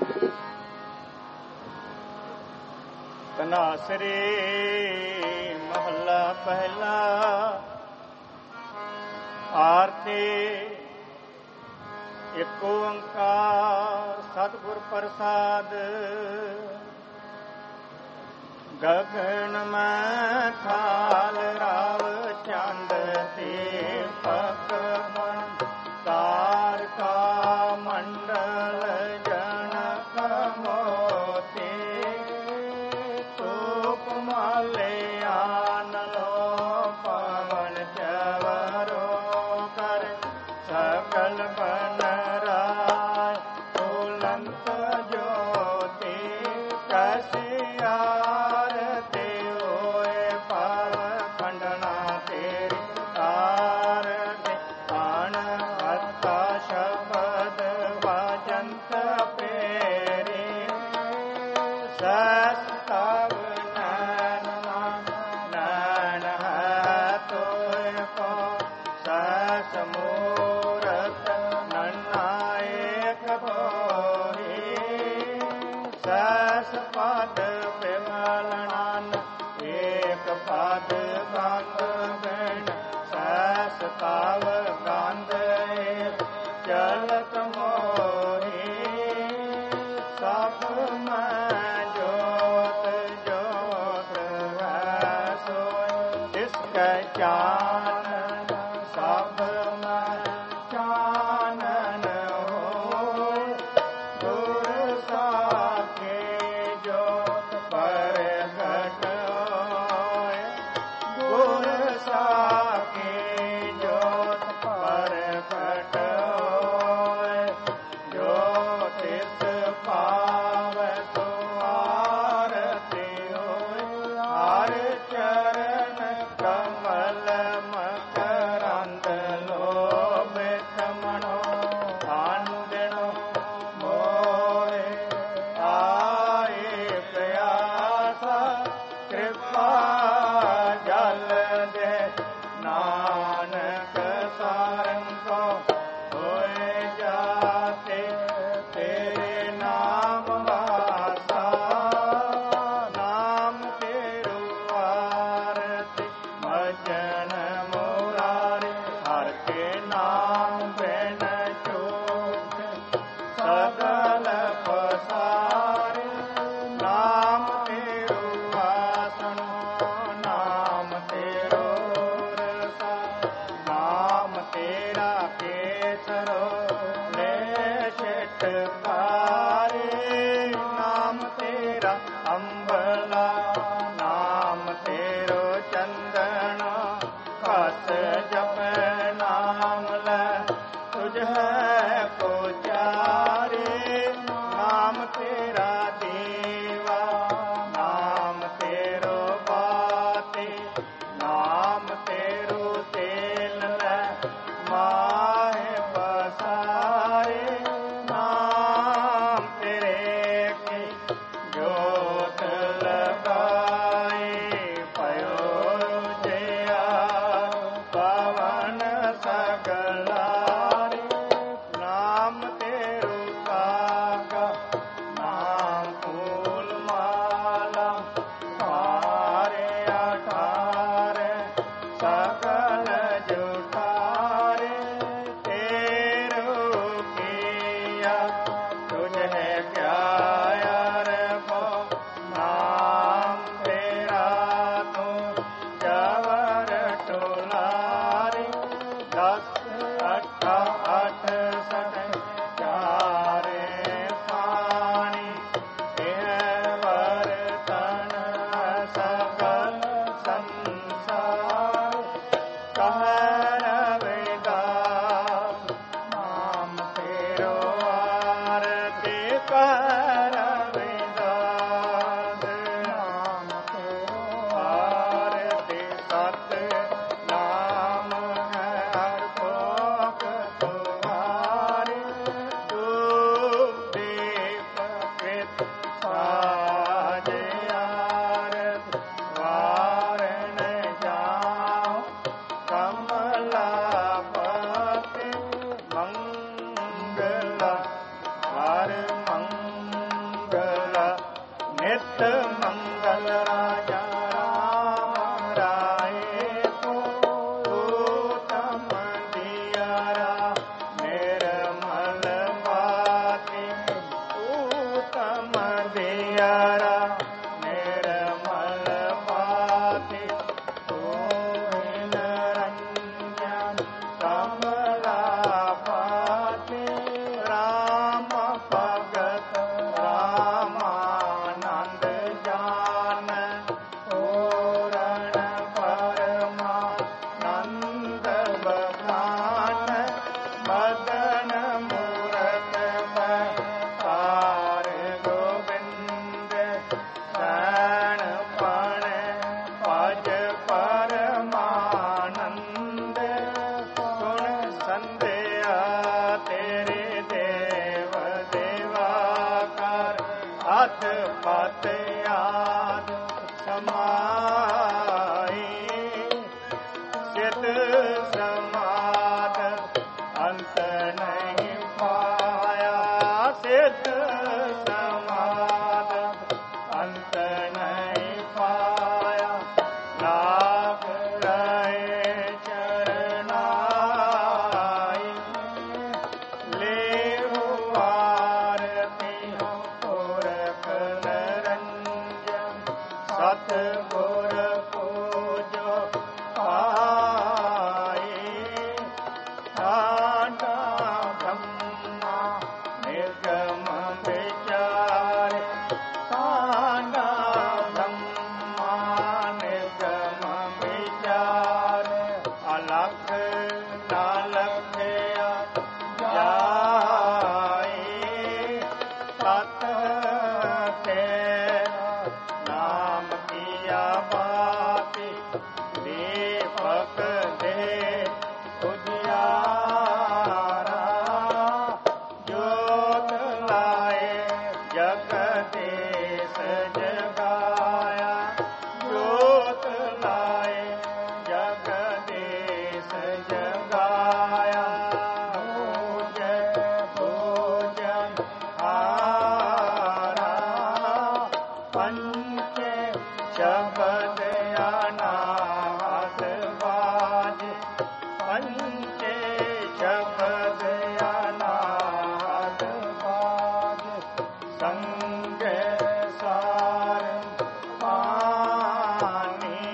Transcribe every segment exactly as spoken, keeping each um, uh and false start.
ਧਨਾਸਰੀ ਮਹੱਲਾ ਪਹਿਲਾ। ਆਰਤੀ ਏਕ ਓੰਕਾਰ ਸਤਿਗੁਰ ਪ੍ਰਸਾਦ। ਗਗਨ ਮੈਂ ਥਾਲ ਰਾਵ ਚੰਦ ਦੀਪਕ ਮਨ ਤਾਰਕਾ ਮੰਡਲ ਜਨਕ ਮੋਤੀ ਧੂਪ ਮਾਲੇ ਆਨਲੋ ਪਵਨ ਚਵਰੋ ਕਰ ਸਕਲ ਬਨ ਰਾਏ ਉਲੰਤ ਜੋਤੀ ਕਸਿਆ ਪਦ ਬਿਮਲਨਨ ਏਕ ਪਦ ਗੰਧ ਬਿਨ ਸੈਸ ਤਾਵ ਗੰਧ ਚਲਤ ਮੋਹੀ ਸਭ ਮੈਂ ਜੋਤ ਜੋਤ ਹੈ ਸੋਇ ਤਿਸ ਕੈ ਚਾਨਨ ਸਭ ਮੈਂ ਚਾਨਨ ਹੋਇ ਗੁਰ ਸਾਖੀ मंगल राजा राम राय को उत्तम दियारा निर्मल बाती उत्तम दियारा निर्मल बाती गोविंद रंजन कमला पाती राम भगत रामानंद जान पूरण परमानंद बखान मदन मूरत बहार गोविंद शरण पण पज परमानंद गुण संध्या तेरे देव देवाकर हाथ पात याद समाई सिद्ध समाद अंत नहीं पाया सिद्ध समाद अंत नहीं पाया लाग रहे चरणाई ले आरती पुरख निरंजन सतगुर पूजो पाई साडा ब्रह्मा निर्गम विचार साडा ब्रह्मा निर्गम विचार अलख नालख्या जाई सत तेरा नाम किया बाती दीपक दे उजियारा ज्योत लाए जगदीश जगाया ज्योत लाए जगदीश जगाया भोजन भोजन हारा पंच शब्द अनाद बाज पंच शब्द अनाद बाज संग सार पानी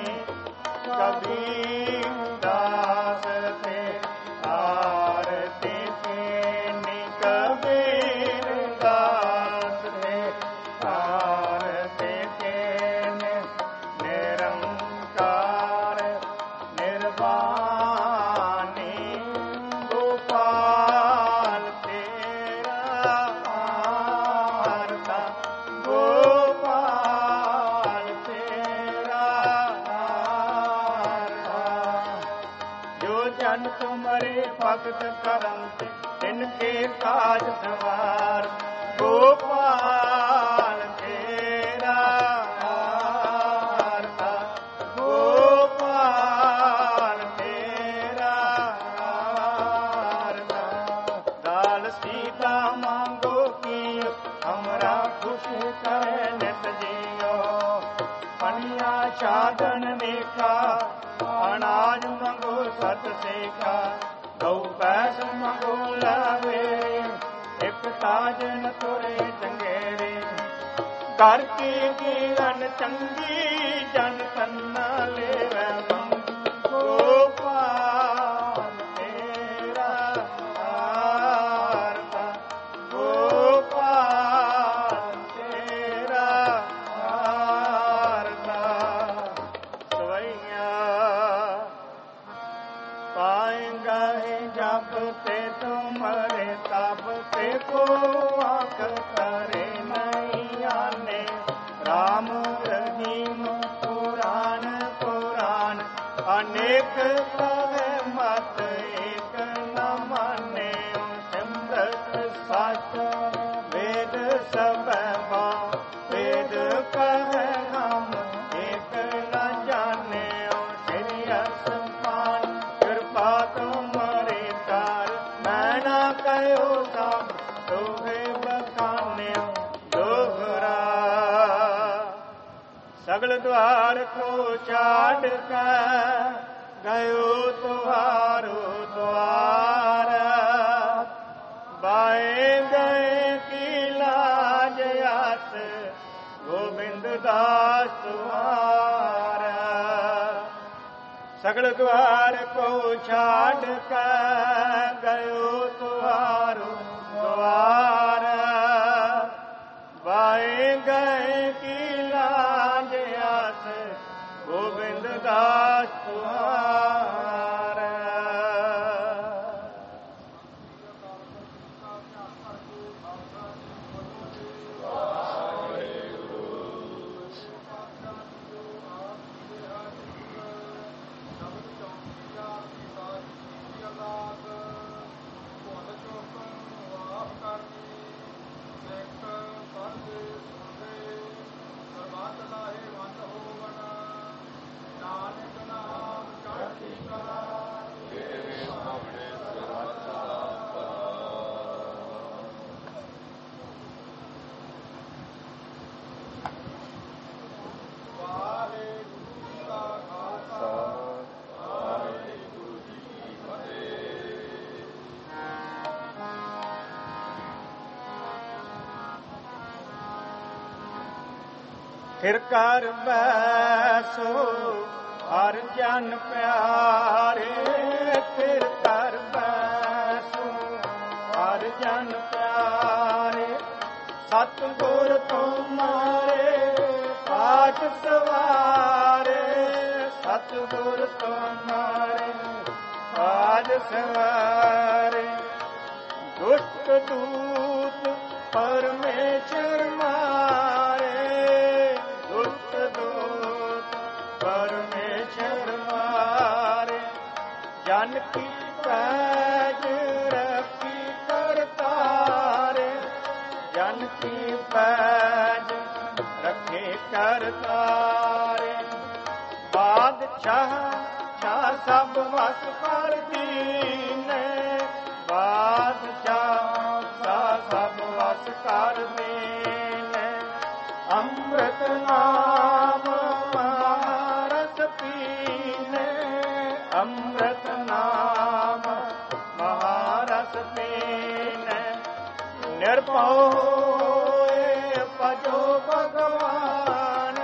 कबीर दास ते आरती तेनी कबीर दास ते आरती तेने निरंकार निर्वाणी गोपाल तेरा आरता गोपाल तेरा आरता जो जन तुम्हारे भक्त करंत तिनके काज सवार गोपाल तेरा आरता गोपाल तेरा आरता दाल सीता मांगो की हमरा खुश करे नित जियो पनिया साधन देखा अनाज मंगो सत सेका गौ पैस मंगो लावे एक ताज न तुरे चंगेरे कर की जीवन चंगी जन कन्ना लेवे गोपाल तेरा आरता गोपाल तेरा आरता सवैया पाएंगा जब ते तुम्हारे तब ते को आंख करे नहीं आने राम रहीम पुराण पुराण अनेक कहे मत एक न माने सिमरत सच वेद सब वेद कहे हम एक न जाने श्रीयस मान कृपा तुम्हारे तार मैं न कहो सब तुम्हें बखाने दोहरा सगल द्वार को छाड़ कर गयो तुम्हारो द्वार। बाए गए की लाज आस गोविंद दास तुम्हारा। सगल द्वार को छाड़ कर गयो तुम्हारो द्वार। बाए गए की लाज आस गोविंद दास तुम्हारा। फिर कर बैसो हर जन प्यारे। फिर कर बैसो हर जन प्यारे। सतगुर तुम्हारे पाठ सवारे। सतगुर तुम्हारे पाठ सवारे। दुष्ट दूत परमेश्वर मारे। परमेश्वर मारे। जन की पैज रखी करतारे। जन की पैज रखे करतारे। बादशाह शाह सब वस कर दीने। बादशाह शाह सब वस कर दीने। अमृत नाम महारस पीने। अमृत नाम महारस पीने। निर्भय भजो भगवान।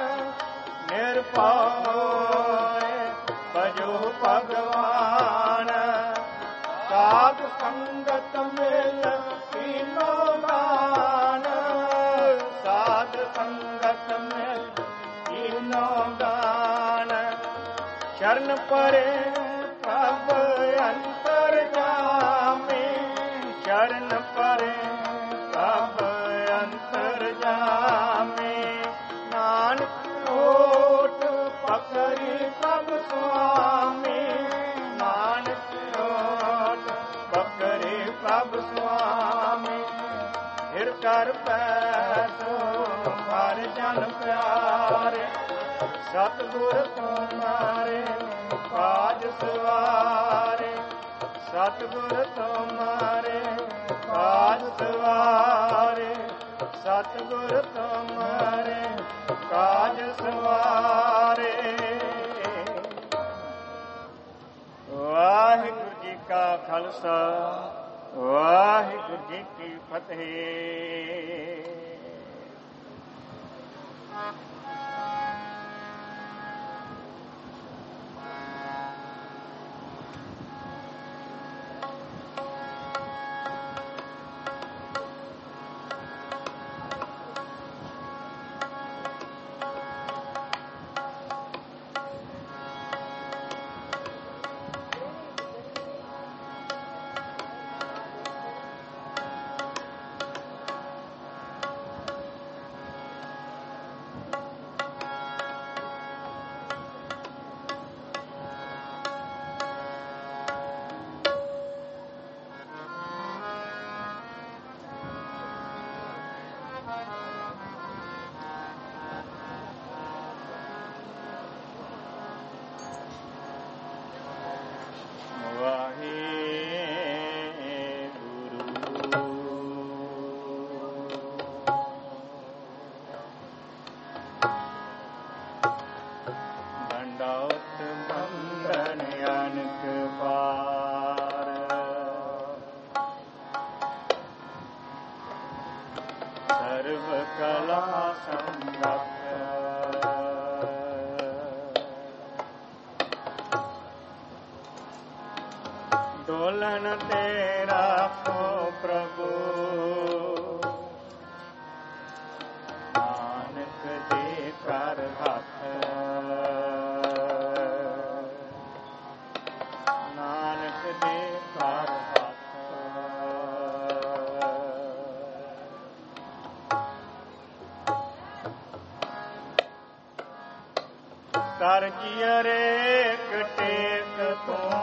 निर्भय भजो भगवान। साध संगत मिल तीनो गान। साध संगत मिल तीनो गान। शरण परे प्रभ अंतर जामे। शरण परे प्रभ अंतर जामे। नानक ओट पकड़ी प्रभ स्वामी। नानक ओट पकड़ी प्रभ स्वामी। फिर कर पैसो हर जन प्यारे। सतगुर तुम्हारे काज सवारे। सतगुर तुम्हारे काज सवारे। सतगुर तुम्हारे काज सवारे। वाहिगुरु जी का खालसा वाहिगुरु जी की फतेह। ਭੁੱਲਣ ਤੇ ਰਾਖੋ ਪ੍ਰਭੂ, ਨਾਨਕ ਦੇ ਕਰ ਹੱਥ, ਨਾਨਕ ਦੇ ਕਰ ਹੱਥ। ਕਰ ਜੀਅਰੇ ਟੇਕ ਤੂੰ,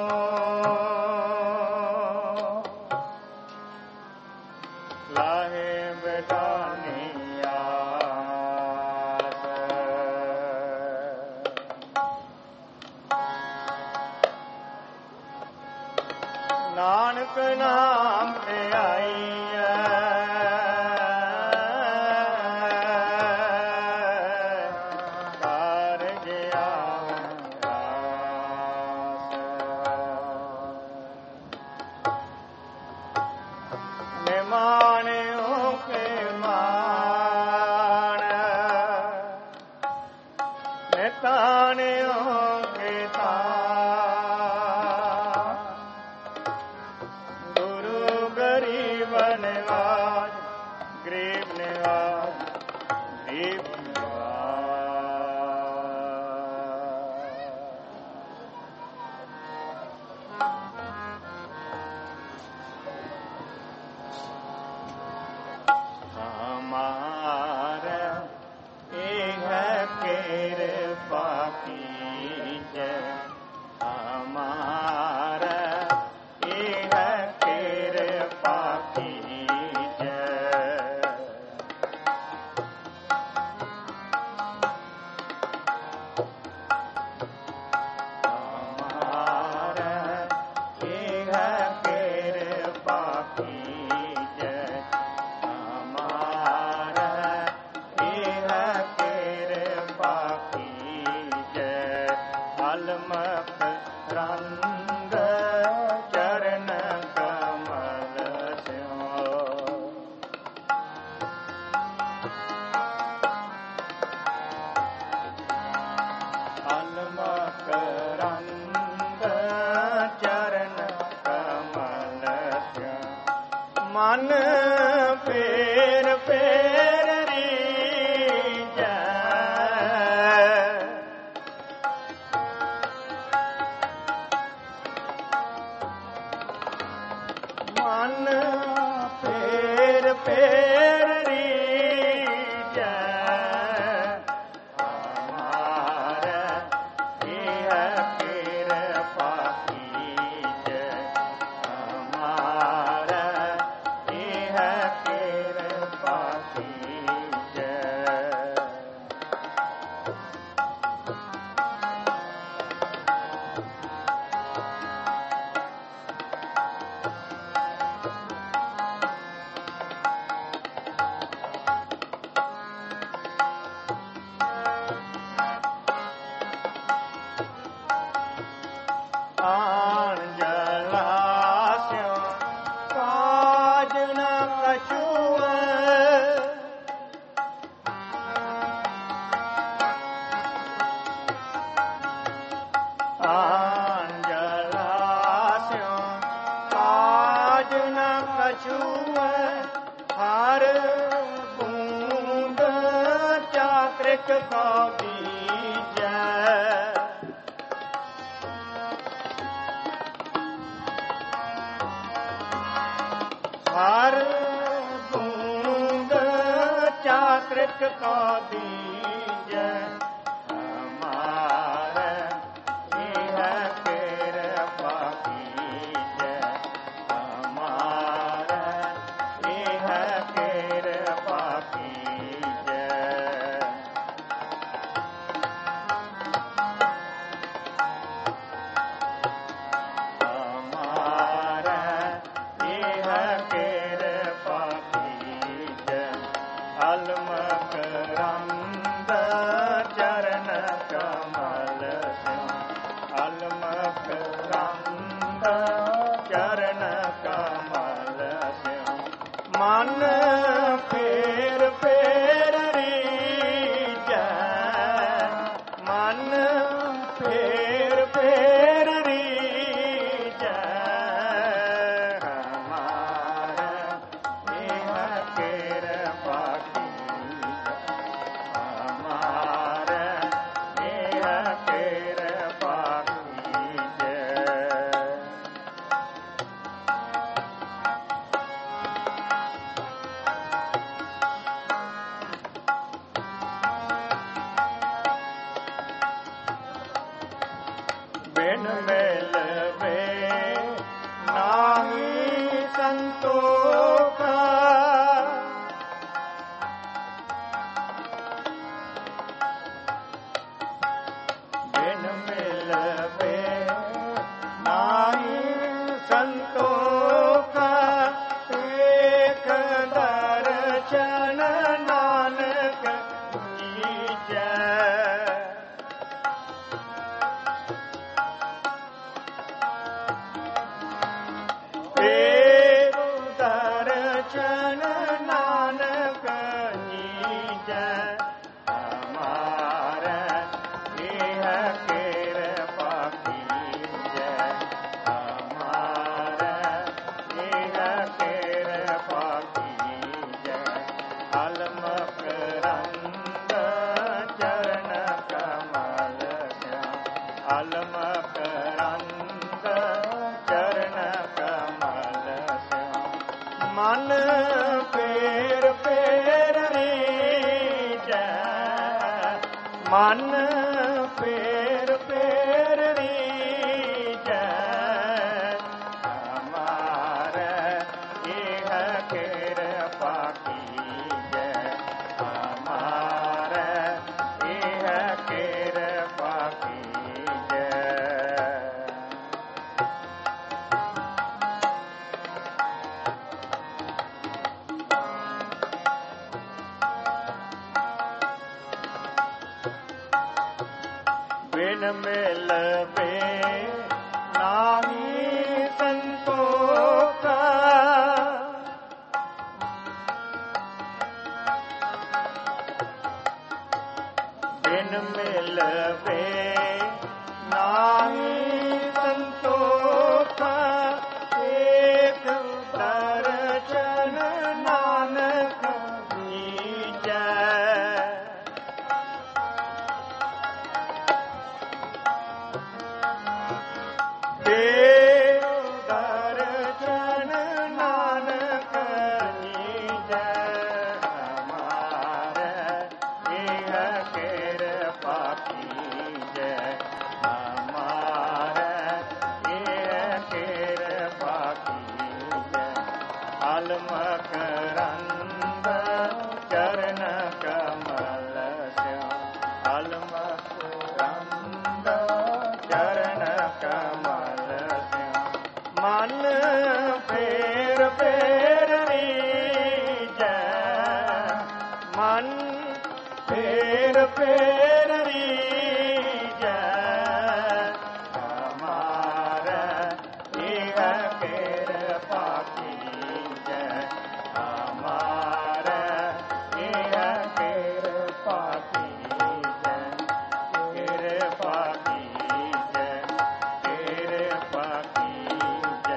ਲਾਹੇ ਬੇਟਾਨੀ ਆਸ। ਨਾਨਕ ਨਾਮ ਤੇ ਆਈਐ, ਮਨ ਫੇਰ ਫੇਰ ਰੀਝੈ, ਮਨ ਫੇਰ ਫੇਰ ਰੀਝੈ, ਹਮਾਰਾ ਇਹ ਕਿਰਪਾ ਕੀਜੈ, ਹਮਾਰਾ ਕਿਰਪਾ ਕੀਜੈ। ਆਣ ਜਲਾਸਿਓ ਕਾਜ ਨ ਕਛੂਐ, ਆਣ ਜਲਾਸਿਓ ਕਾਜ ਨ ਕਛੂਐ, ਹਰ ਬੂੰਦ ਚਾਤ੍ਰਿਕ ਕੋ ਬੀਜੈ, ਹਰ ਬੂੰਦ ਚਾਤ੍ਰਿਕ ਕੋ ਬੀਜੈ, ਹਮਾਰਾ ਇਹ ਕਿਰਪਾ ਕੀਜੈ, ਹਮਾਰਾ ਇਹ ਕਿਰਪਾ ਕੀਜੈ। ਹਮਾਰਾ ਇਹ ਕਿਰਪਾ ਕੀਜੈ, ਅਲਮਕ ਰੰਦ बिन मिलवे नाही संतोखा बिन मिलवे नाही संतोखा एक दर्शन नानक कीजै दर्शन नानक कीजै हमारे इह कृपा कीजै हमारे इह कृपा कीजै अलमक रंग चरण कमल श्याम अलमक रंग चरण कमल श्याम मन फेर फेर रीजै मन फेर फेर रीजै हमारे इह कृपा कीजै हमारे इह कृपा कीजै बिन मिलवे नाही संतोखा बिन मिलवे नाही संतोखा एक दर्शन नानक कीजै दर्शन नानक कीजै हमारे इह कृपा कीजै हमारे इह कृपा कीजै अलमक रंग चरण कमल श्याम अलमक रंग चरण कमल मन फेर फेर रीजै मन फेर फेर रीजै हमारे इह कृपा कीजै हमारे इह कृपा कीजै कृपा कीजै कृपा कीजै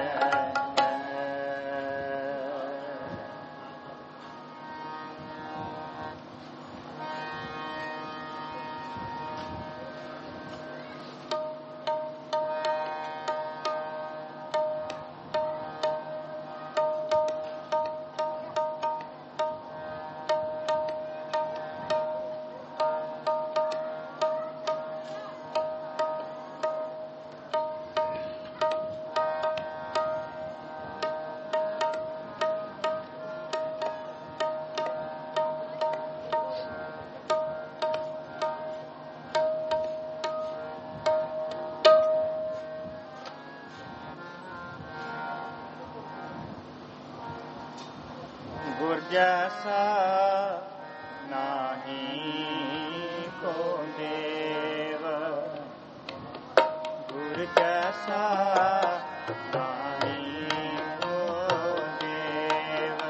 गुर जैसा नाही को देव गुर जैसा नाही को देव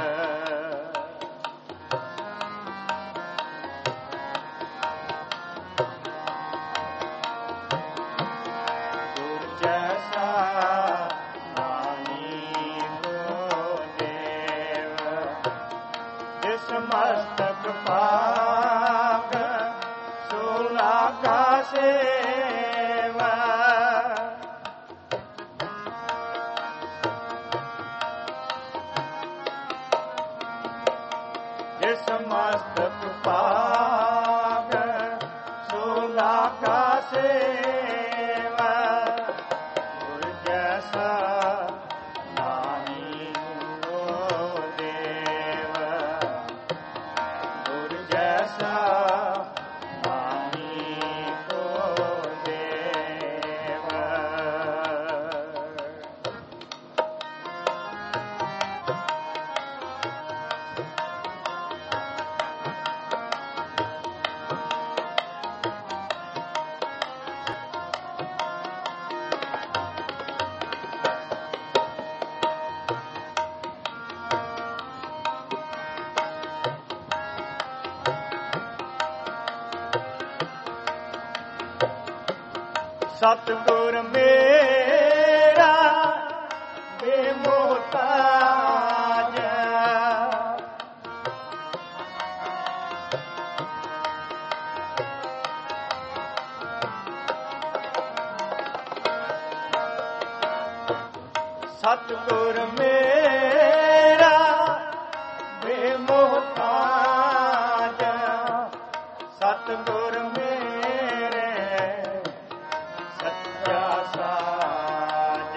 गुर जैसा मस्तक पाग सुलागा सेवा जिस मस्तक पाग सुलागा सेवा ਜੈਸਾ ਨਾਹੀ ਕੋ ਦੇਵ, ਗੁਰ ਜੈਸਾ ਨਾਹੀ ਕੋ ਦੇਵ। ਸਤਿਗੁਰ ਮੇਰਾ ਬੇਮੋਹਤਾਜ, ਸਤਿਗੁਰ ਮੇਰਾ ਬੇਮੋਹਤਾਜ, ਸਤਿਗੁਰ ਮੇਰੇ ਸੱਚਾ ਸਾਜ।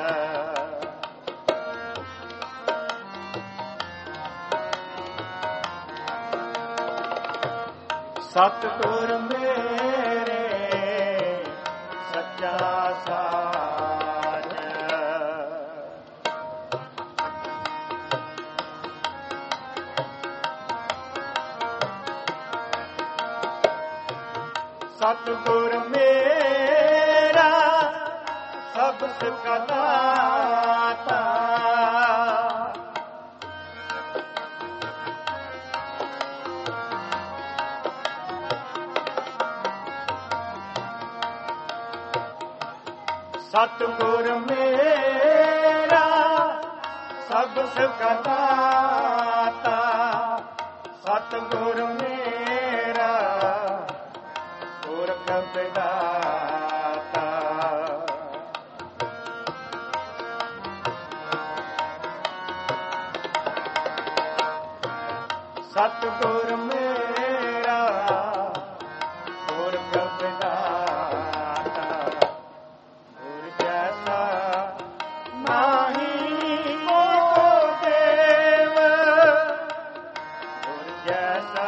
ਸਤਿਗੁਰ ਮੇਰੇ ਸੱਚਾ ਸਾਜ। ਸਤਿਗੁਰ ਮੇਰਾ ਸਭ ਕਾ ਦਾਤਾ, ਸਤਿਗੁਰ ਮੇਰਾ ਸਭ ਕਾ ਦਾਤਾ, ਸਤਿਗੁਰ ਮੇਰਾ ਪੁਰਖ ਵਿਦਾਤਾ। ਸਤਿਗੁਰ ਮੇਰਾ ਪੁਰਖ ਵਿਦਾਤਾ, ਗੁਰ ਜੈਸਾ ਨਾਹੀ ਕੋ ਦੇਵ, ਗੁਰ ਜੈਸਾ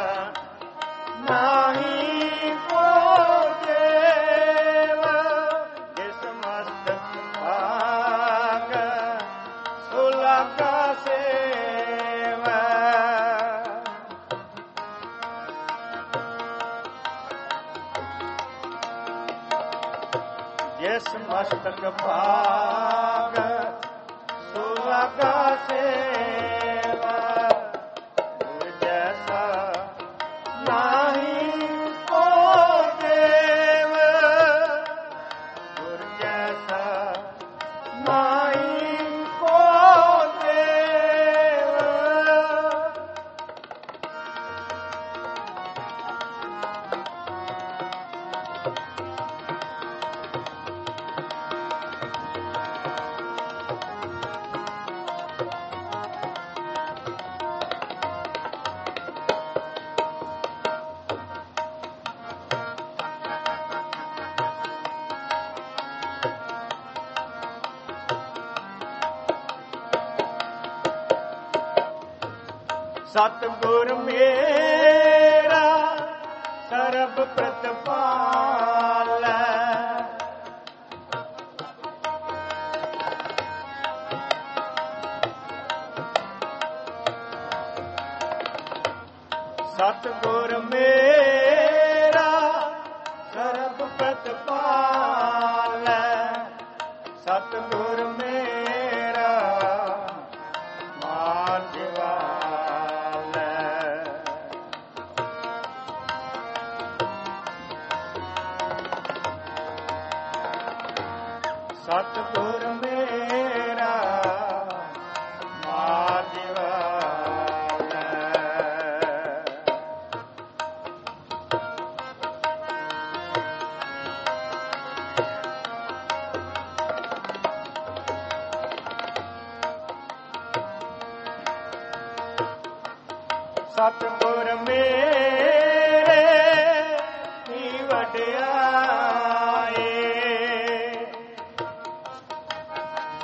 ਨਾਹੀ ਕੋ ਦੇਵ। ਜਿਸ ਮਸਤਕ ਭਾਗ ਸੋ ਲਾਗਾ ਸੇਵ, ਜਿਸ ਮਸਤਕ ਭਾਗ ਸੋ ਲਾਗਾ ਸੇਵ, ਗੁਰ ਜੈਸਾ ਨਾਹੀ ਕੋ ਦੇਵ, ਗੁਰ ਜੈਸਾ ਨਾਹੀ ਕੋ ਦੇਵ। ਸਤਿਗੁਰ ਮੇਰਾ ਸਰਬ ਪ੍ਰਤਪਾਲੈ, ਸਤਿਗੁਰ ਮੇਰਾ ਸਰਬ ਪ੍ਰਤਪਾਲੈ, ਸਤਿਗੁਰ ਮੇਰਾ ਮਾਨ ਜਿਵਾਲੈ। ਸਤਿਗੁਰ ਮੇਰਾ ਮਾਨ ਜਿਵਾਲੈ। ਸਤਿਗੁਰ ਮੇਰੇ ਕੀ ਵਡਿਆਈ,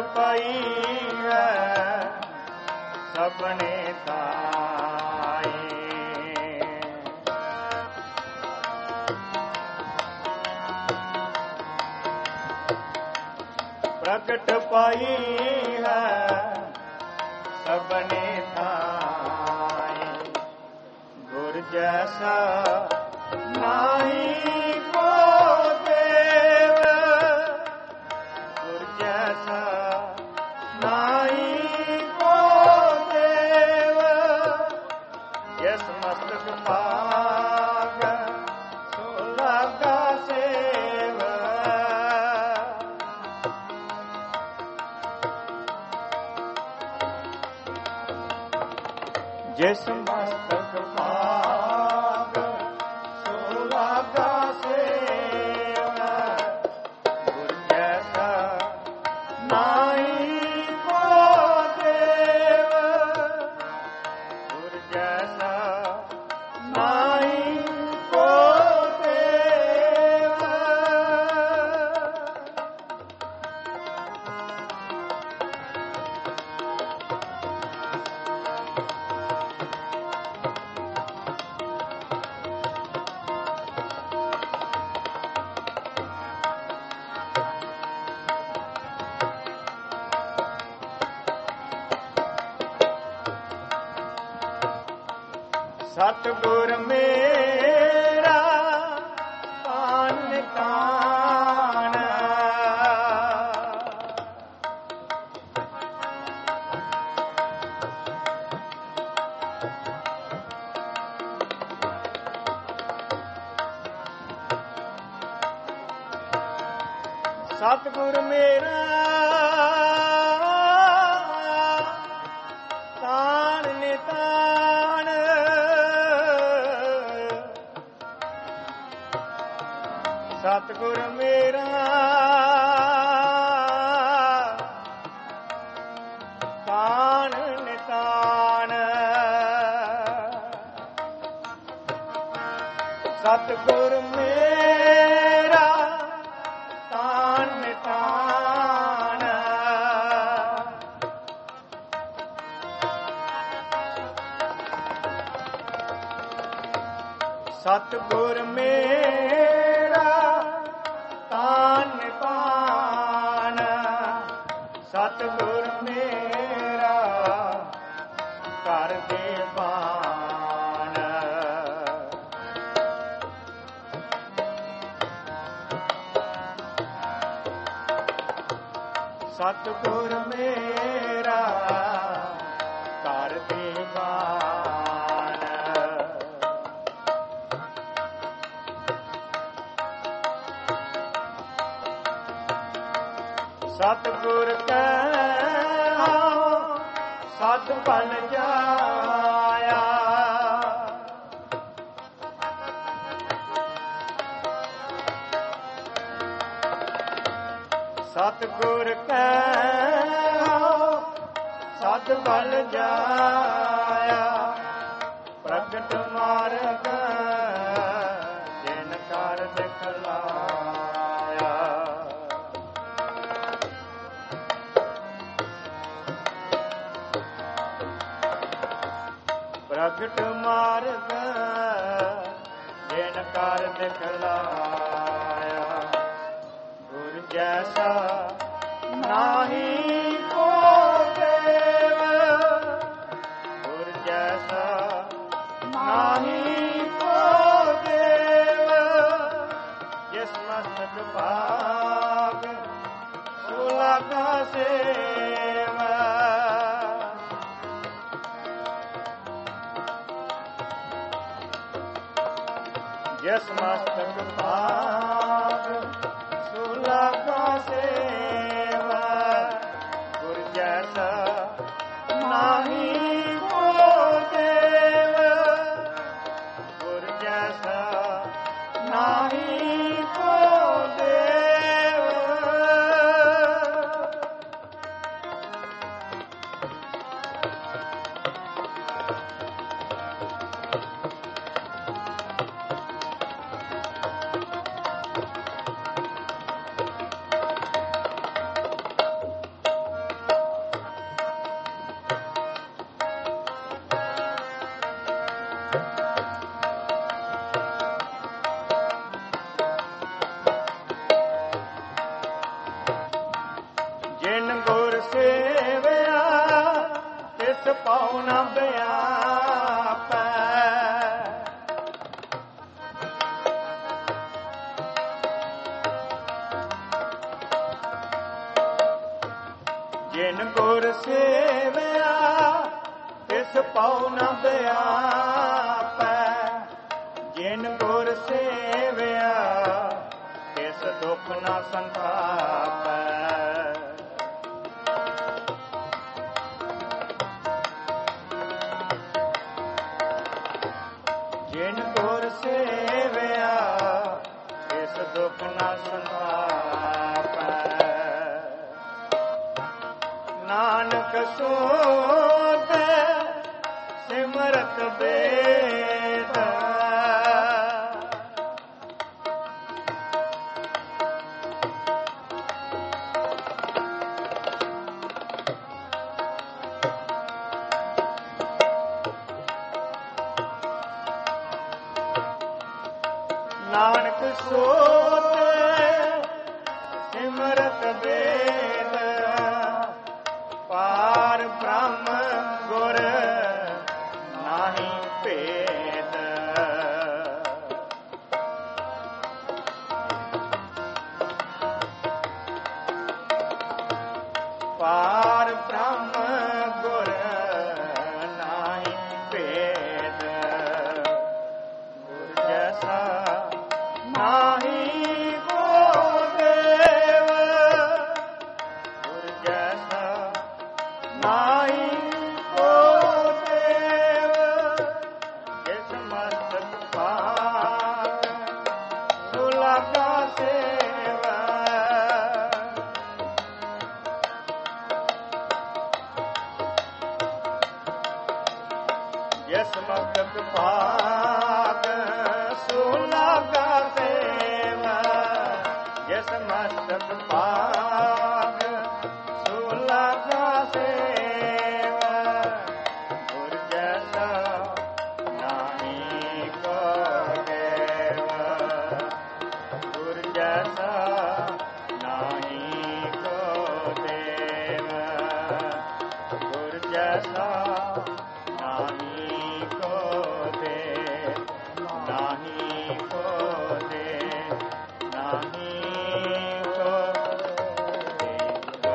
ਪਈ ਹੈ ਸਭਨੇ ਤਾਈ। ਪ੍ਰਗਟ ਪਈ ਹੈ ਸਭਨੇ ਤਾਈ। ਗੁਰ ਜੈਸਾ ਨਾਹੀ ਕੋ ਦੇਵ, ਗੁਰ ਜੈਸਾ ਨਾਹੀ ਕੋ ਦੇਵ। ਜਿਸ ਮਸਤਕ ਭਾਗ ਸੋ ਲਾਗਾ ਸੇਵ। ਜਿਸ ਮਸਤਕ ਭਾਗ ਸੋ ਲਾਗਾ ਸੇਵ। ਗੁਰ ਜੈਸਾ ਨਾਹੀ ਕੋ ਦੇਵ, ਗੁਰ ਜੈਸਾ ਨਾਹੀ ਕੋ ਦੇਵ। ਸਤਿਗੁਰ ਮੇਰਾ ਤਾਨ ਤਾਨ। ਸਤਿਗੁਰ ਮੇਰਾ ਤਾਨ ਨਿਤਾਨ। ਸਤਿਗੁਰ ਮੇਰਾ ਤਾਨ ਨਿਤਾਨ। ਸਤਿਗੁਰ ਮੇਰਾ ਤਾਨ ਨਿਤਾਨ। ਸਤਿਗੁਰ ਮੇਰਾ ਤਾਨ ਤਾਨ। ਸਤਿਗੁਰ ਮੇਰਾ ਘਰ ਦੇ ਬਾਣ। ਸਤਿਗੁਰ ਮੇਰਾ ਘਰ ਦੇ ਬਾਣ। ਸਤਿਗੁਰ ਕੈ ਸਤ ਬਨ ਜਾਇਆ। ਸਤਿਗੁਰ ਕੈ ਸਤ ਬਨ ਜਾਇਆ। ਪ੍ਰਗਟ ਮਾਰਗ ਜਿਨ ਕਰ ਦਿਖਲਾਇਆ। ਪ੍ਰਗਟ ਮਾਰਗ ਜਿਨ ਕਰ ਦਿਖਲਾਇਆ। ਗੁਰ ਜੈਸਾ ਨਾਹੀ ਕੋ ਦੇਵ, ਗੁਰ ਜੈਸਾ ਨਾਹੀ ਕੋ ਦੇਵ। ਜਿਸ ਮਸਤਕ ਭਾਗ ਸੋ ਲਾਗਾ ਸੇਵ। ਜਿਸ ਮਸਤਕ ਭਾਗ ਸੋ ਲਾਗਾ ਸੇਵ। ਗੁਰ ਜੈਸਾ ਨਾਹੀ ਕੋ ਦੇਵ, ਗੁਰ ਜੈਸਾ ਨਾਹੀ ਕੋ ਦੇਵ। ਪਉ ਨ ਬਿਆਪੈ। ਜਿਨ ਗੁਰ ਸੇਵਿਆ ਤਿਸ ਪਉ ਨ ਬਿਆਪੈ। ਜਿਨ ਗੁਰ ਸੇਵਿਆ ਤਿਸ ਦੁਖ ਨ ਸੰਤਾਪੈ। ਜਿਨ ਗੁਰ ਸੇਵਿਆ ਤਿਸ ਦੁਖ ਨ ਸੰਤਾਪੈ। ਨਾਨਕ ਸੋਤੈ ਸਿਮਰਤ ਬੇਦ। ਨਾਨਕ ਸੋਤੈ ਸਿਮਰਤ ਬੇਦ। ਪਾਰ ਬ੍ਰਹਮ ਗੁਰ ਨਾਹੀ ਭੇਦ। ਪਾਰ ਬ੍ਰਹਮ ਗੁਰ ਨਾਹੀ ਭੇਦ। ਗੁਰ ਜੈਸਾ ਨਾਹੀ ਕੋ ਦੇਵ। ਗੁਰ ਜੈਸਾ ਨਾਹੀ ਕੋ ਦੇਵ। ਜਿਸ ਮਸਤਕ ਪਾਵ ਸੋ ਲਾਗਾ ਸੇਵਾ। ਜਿਸ ਮਸਤਕ ਪਾਗ ਸੋ ਲਾਗਾ ਸੇਵਾ। ਜਿਸ ਮਸਤਕ ਪਾਗ ਸੋ ਲਾਗਾ ਸੇਵਾ। ਗੁਰ ਜੈਸਾ ਨਾਹੀ ਕੋ ਦੇਵ। ਗੁਰ ਜੈਸਾ ਨਾਹੀ ਕੋ ਦੇਵ। ਗੁਰ ਜੈਸਾ ਨਾਹੀ ਕੋ ਦੇ। ਨਾਹੀ ਕੋ ਦੇ। ਨਾਹੀ ਕੋ ਦੇਵ।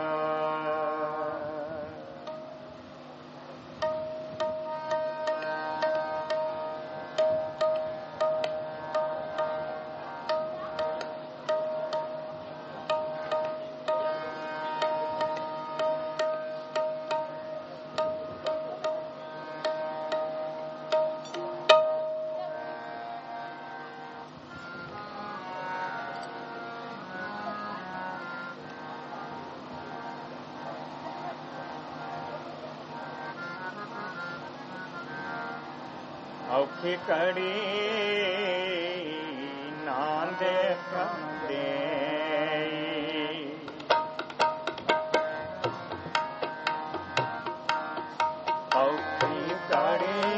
ਔਖੀ ਘੜੀ ਨਾ ਦੇਖਦੇ। ਔਖੀ ਘੜੀ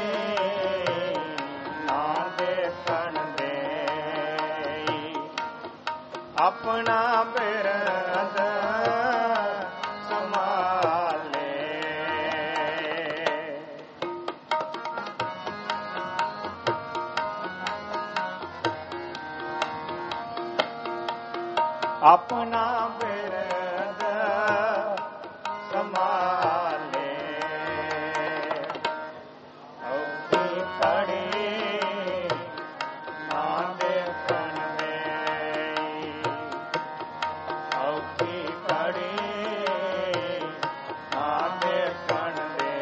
ਨਾ ਦੇਖਣ ਦੇ। ਆਪਣਾ ਬਿਰਦ ਸੰਭਾਲੇ। ਆਪਣਾ ਬਿਰਦ ਸੰਭਾਲੇ। ਔਖੀ ਘੜੀ ਨਾ ਦੇਖਣ ਦੇ। ਔਖੀ ਘੜੀ ਨਾ ਦੇਖਣ ਦੇ।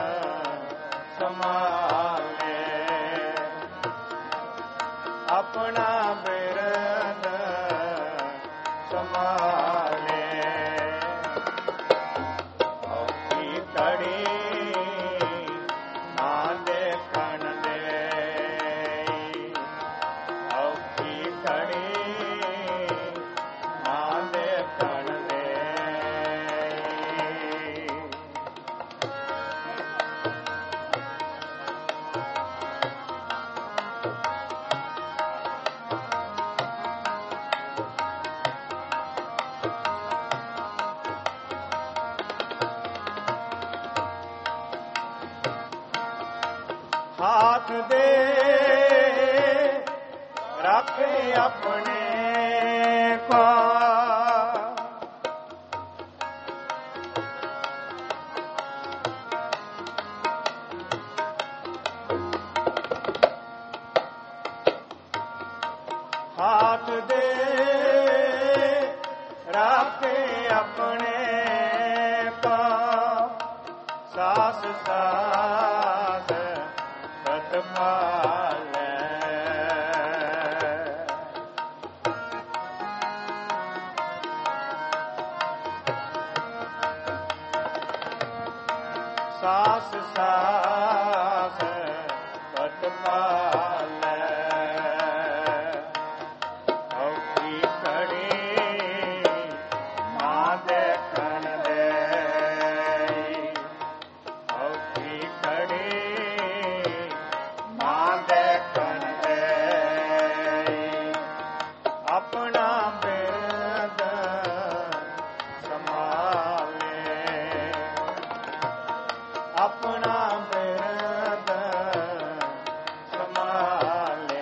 ਆਪਣਾ ਘੜੀ ਨਾ ਦੇਖਣ ਦੇ, ਔਖੀ ਘੜੀ ਨਾ ਦੇਖਣ ਦੇ। ਹਾਥ ਦੇ ਰੱਖੇ ਆਪਣੇ ਕੋ, ਹਾਥ ਦੇ ਰੱਖੇ ਆਪਣੇ ਕੋ, ਸਾਸ ਸਾਸ ਸਤਪਾਲੈ। ਸਾਸ ਸਾਸ ਸਤਪਾਲੈ, ਔਖੀ ਘੜੀ ਨਾ ਦੇਖਣ ਦੇ, ਔਖੀ ਘੜੀ ਨਾ ਦੇਖਣ ਦੇ। ਆਪਣਾ ਬਿਰਦ ਸੰਭਾਲੇ, ਆਪਣਾ ਬਿਰਦ ਸੰਭਾਲੇ।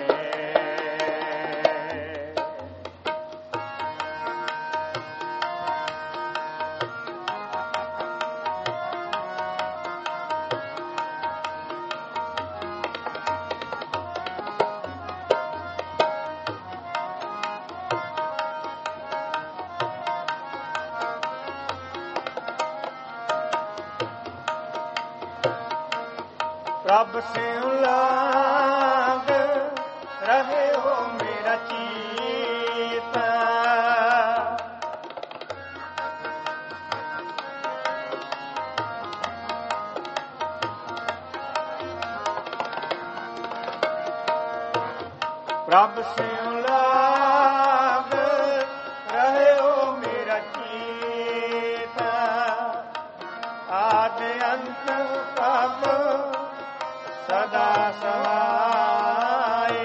ਪ੍ਰਭ ਸਿਉ ਲਾਗ ਰਹੇ ਹੋ ਮੇਰਾ ਚੀਤ, ਪ੍ਰਭ ਸਿਉ ਲਾਗ ਰਹੇ ਹੋ ਮੇਰਾ ਚੀਤ, ਆਦ ਅੰਤ ਪ੍ਰਭ ਸਦਾ ਸਹਾਏ।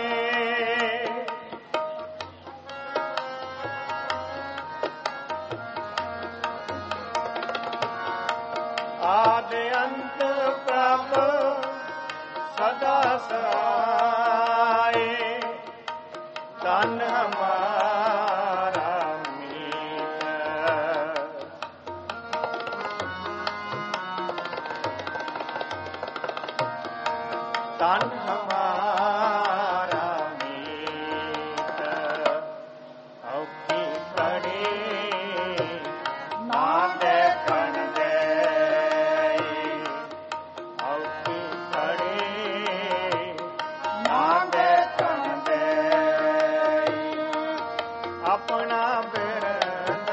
ਆਦ ਅੰਤ ਪ੍ਰਭ ਸਦਾ ਸਹਾਏ, ਤਨ ਹਮਾਰਾ ਮੀਤ, ਤਨ ਹਮਾਰਾ ਮੀਤ, ਔਖੀ ਘੜੀ ਨਾ ਦੇਖਣ ਦੇ, ਔਖੀ ਘੜੀ ਨਾ ਦੇਖਣ ਦੇ। ਆਪਣਾ ਬਿਰਦ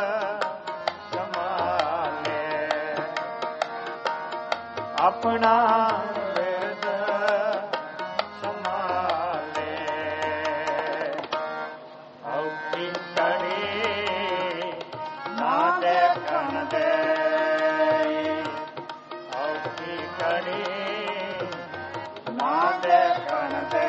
ਸੰਭਾਲੇ, ਆਪਣਾ ਬਿਰਦ ਸੰਭਾਲੇ, ਔਖੀ ਘੜੀ ਨਾ ਦੇਖਣ ਦੇ, ਔਖੀ ਘੜੀ ਨਾ ਦੇਖਣ ਦੇ।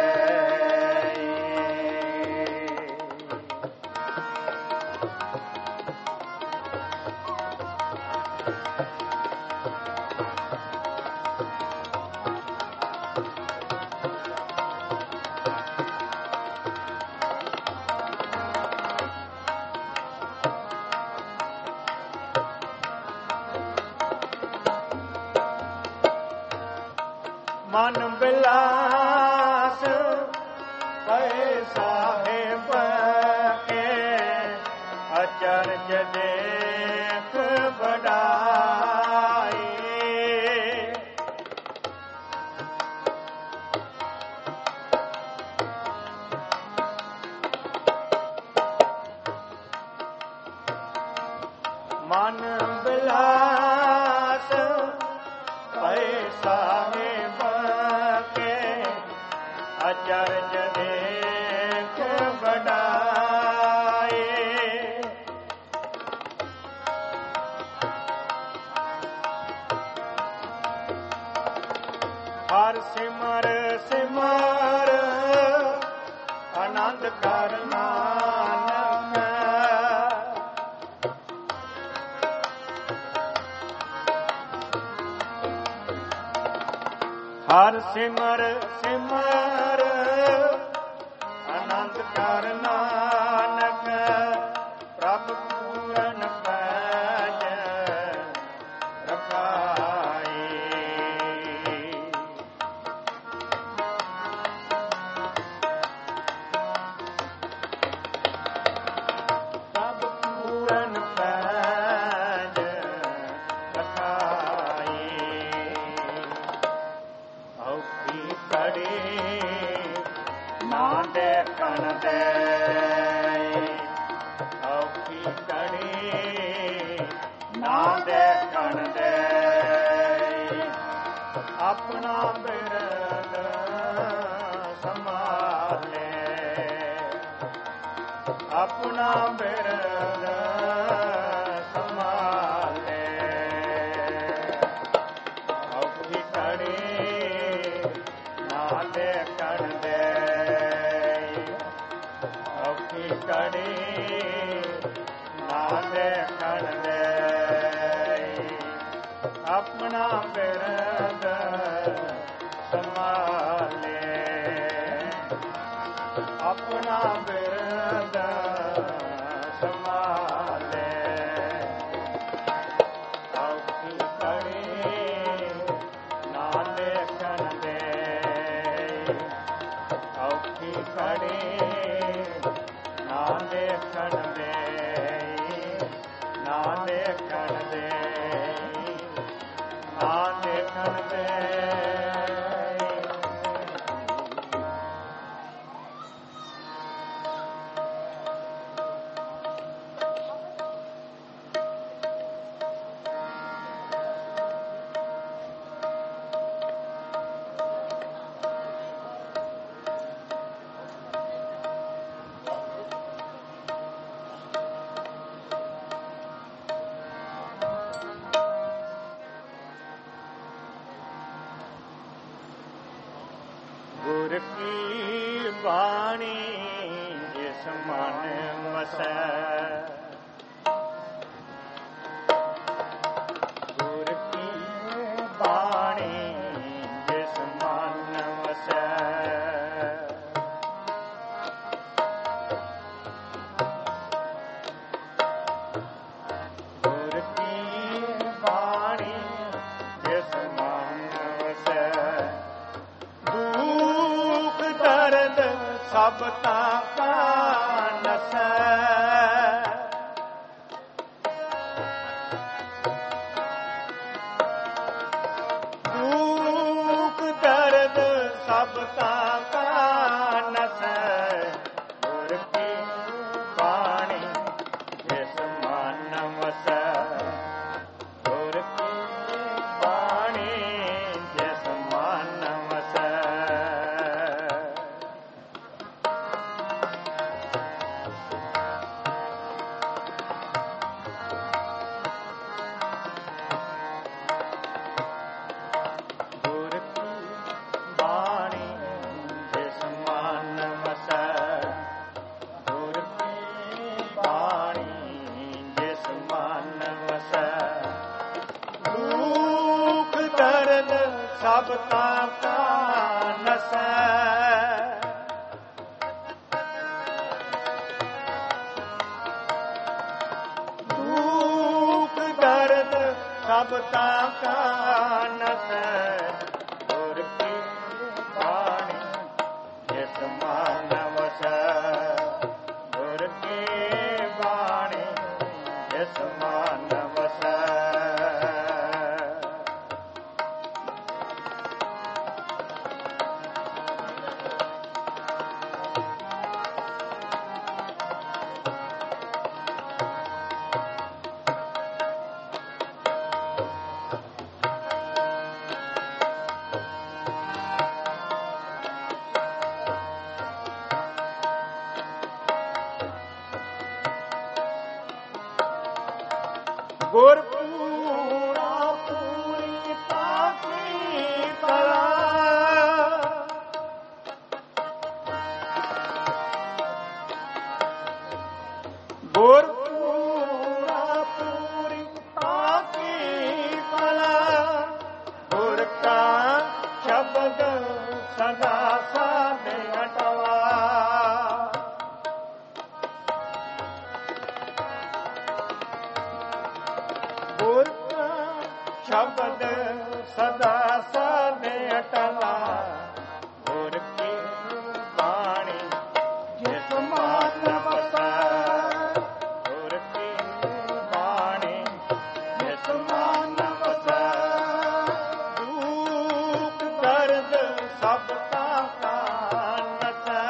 ਮਨ ਬਿਲਾਸ ਪਏ ਸਾਹਿਬ ਕੇ, ਅਚਰਜ ਦੇਖ ਬੜਾਈ। ਮਨ ਬਿਲਾਸ ਹਰ ਸਿਮਰ ਸਿਮਰ ਆਨੰਦ ਕਰ ਨਾਨਕ। ਹਰ ਸਿਮਰ ਸਿਮਰ ਆਨੰਦ ਕਰ ਨਾਨਕ। ਪ੍ਰਭ ਪੂਰਨ ਪੈਜ ਰਖਾਈ। ਪ੍ਰਭ ਪੂਰਨ ਪੈਜ ਰਖਾਈ। ਔਖੀ ਘੜੀ ਨਾ ਦੇਖਣ ਦੇ। ਔਖੀ ਘੜੀ ਨਾ ਦੇਖਣ ਦੇ। ਆਪਣਾ ਬਿਰਦ ਸੰਭਾਲੇ। ਆਪਣਾ ਬਿਰਦ ਸੰਭਾਲੇ। ਔਖੀ ਘੜੀ ਨਾ ਦੇਖਣ ਦੇ। ਔਖੀ ਘੜੀ ਨਾ ਦੇਖਣ ਦੇ। ਆਪਣਾ ਬਿਰਦ ਸੰਭਾਲੇ। ਆਪਣਾ ਬਿਰਦ ਸੰਭਾਲੇ। ਔਖੀ ਘੜੀ ਨਾ ਦੇਖਣ ਦੇ। ਔਖੀ ਘੜੀ ਨਾ ਦੇਖਣ ਦੇ। ਨਾ ਦੇਖਣ ਦੇ। ਨਾ ਦੇਖਣ ਦੇ। ਗੁਰ ਕੀ ਬਾਣੀ ਜਿਸ ਮਨ ਵਸੈ। ਗੁਰ ਕੀ ਬਾਣੀ ਜਿਸ ਮਨ ਵਸੈ। ਗੁਰ ਕੀ ਬਾਣੀ ਜਿਸ ਮਨ ਵਸੈ। ਦੁਖ ਦਰਦ ਸਭ ਤਾਂ ਕਾ ਨਸੈ। ਦੁਖ ਦਰਦ ਸਭ ਤਾਂ ਕਾ ਨਸੈ। ਗੁਰ ਕੀ ਬਾਣੀ ਜਿਸ ਮਨ ਵਸੈ। ਗੁਰ ਕੀ ਬਾਣੀ ਜਿਸ ਮਨ ਵਸੈ। ਗੁਰ ਕੀ ਬਾਣੀ ਜਿਸ ਮਨ ਵਸੈ। ਗੁਰ ਕੀ ਬਾਣੀ ਜਿਸ ਮਨ ਵਸੈ। ਦੁਖ ਦਰਦ ਸਭ ਤਾਂ ਕਾ ਨਸੈ। ਦੁਖ ਦਰਦ ਸਭ ਤਾਂ ਕਾ ਨਸੈ। ਗੁਰ ਕੀ ਬਾਣੀ ਜਿਸ ਮਨ ਵਸੈ। ਗੁਰ ਕੀ ਬਾਣੀ ਜਿਸ ਮਨ ਵਸੈ। ਸ਼ਬਦ ਸਦਾ ਸਦੇ ਅਟਲਾ ਗੁਰ ਕੀ ਬਾਣੀ ਜਿਸ ਮਨ ਵਸੈ ਗੁਰ ਕੀ ਬਾਣੀ ਜਿਸ ਮਨ ਵਸੈ ਦੁਖ ਦਰਦ ਸਭ ਕਾ ਨਸੈ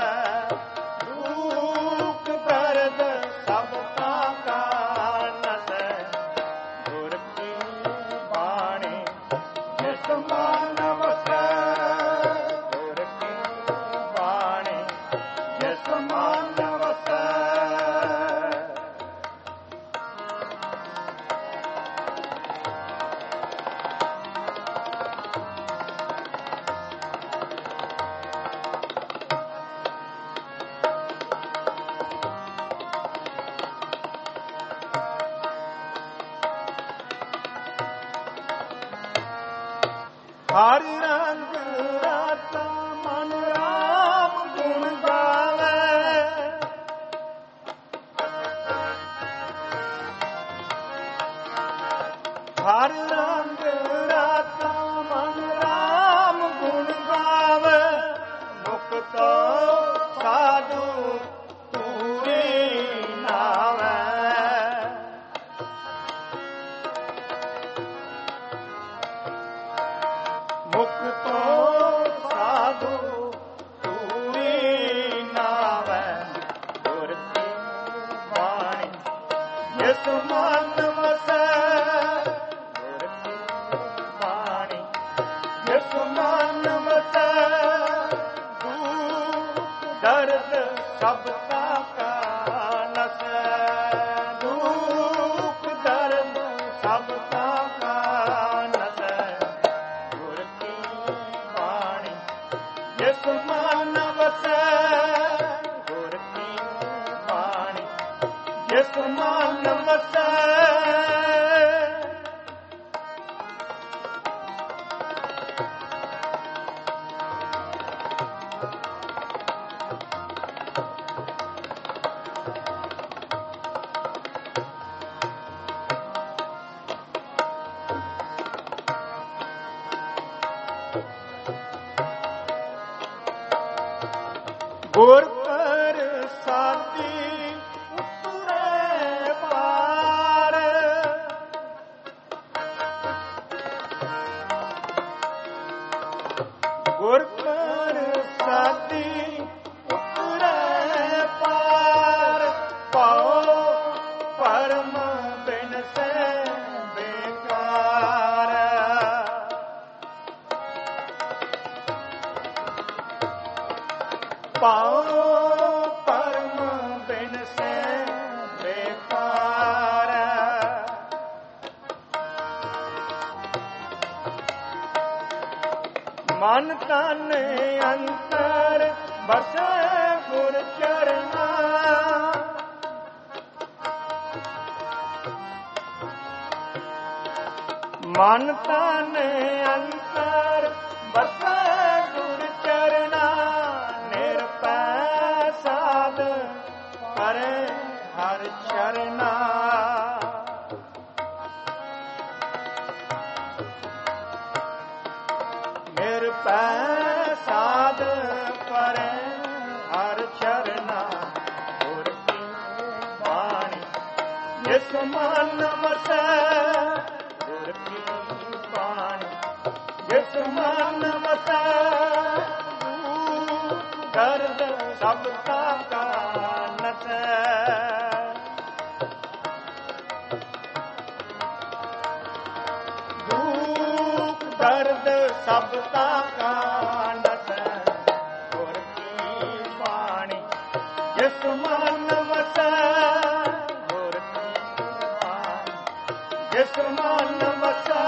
ਦੁਖ ਦਰਦ ਸਭ ਕਾ ਨਸੈ ਗੁਰ ਕੀ ਬਾਣੀ ਜਿਸ ਮਨ ਵਸੈ ਗੁਰ ਕੀ ਬਾਣੀ ਜਿਸ ਮਨ ਵਸੈ ਹਰ ਰੰਗ ਰਾਤਾ ਮਨ ਰਾਮ ਗੁਣ ਗਾਵੇ ਹਰ ਰੰਗ ਰਾਤਾ ਮਨ ਰਾਮ ਗੁਣ ਗਾਵੇ ਮੁਕਤੋ ਸਾਧੂ ਪੂਰੀ ਨਾਵੇ ਮੁਕਤੋ ਸਾਧੂ ਪੂਰੀ ਨਾਵੈ ਗੁਰ ਕੀ ਬਾਣੀ ਜਿਸ ਮਨ ਵਸੈ ਗੁਰ ਕੀ ਬਾਣੀ ਜਿਸ ਮਨ ਵਸੈ ਦੁਖ ਦਰਦ ਸਭ ਕਾ ਨਸੈ ਦੁਖ ਦਰਦ ਸਭ ਕਾ ਨਸੈ ਗੁਰ ਕੀ ਬਾਣੀ ਜਿਸ ਮਨ ਵਸੈ ਗੁਰ ਕੀ ਬਾਣੀ ਜਿਸ ਮਨ ਵਸੈ ਗੁਰ ਪ੍ਰਸਾਦੀ ਉਤਰੇ ਪਾਰ ਗੁਰ ਪ੍ਰਸਾਦੀ ਉਤਰੇ ਪਾਰ ਪਾਉ ਪਰਮ ਬਿਨ ਸੇ ਬੇਕਾਰ ਪਾਉ ਪਰਮ ਬਿਨ ਸੇ ਬੇਕਾਰ ਮਨ ਤਨ ਅੰਤਰ ਵਸੈ ਗੁਰ ਚਰਨਾ ਮਨ ਤਨ ਅੰਤਰ ਵਸੈ ਗੁਰ ਚਰਨਾ ਨਿਰਭੈ ਸਾਧ ਪਰੇ ਹਰ ਚਰਨਾ ਨਿਰਭੈ ਸਾਧ ਪਰੇ ਹਰ ਚਰਨਾ ਗੁਰ ਕੀ ਬਾਣੀ ਜਿਸ ਮਨ ਵਸੈ ਗੁਰ ਕੀ ਬਾਣੀ ਜਿਸ ਮਨ ਵਸੈ ਦਰਦ ਸਭ ਕਾ ਨਸੈ ਦੁਖ ਦਰਦ ਸਭ ਕਾ ਨਸੈ ਗੁਰ ਕੀ ਬਾਣੀ ਜਿਸ ਮਨ ਵਸੈ ਗੁਰ ਕੀ ਬਾਣੀ ਜਿਸ ਮਨ ਵਸੈ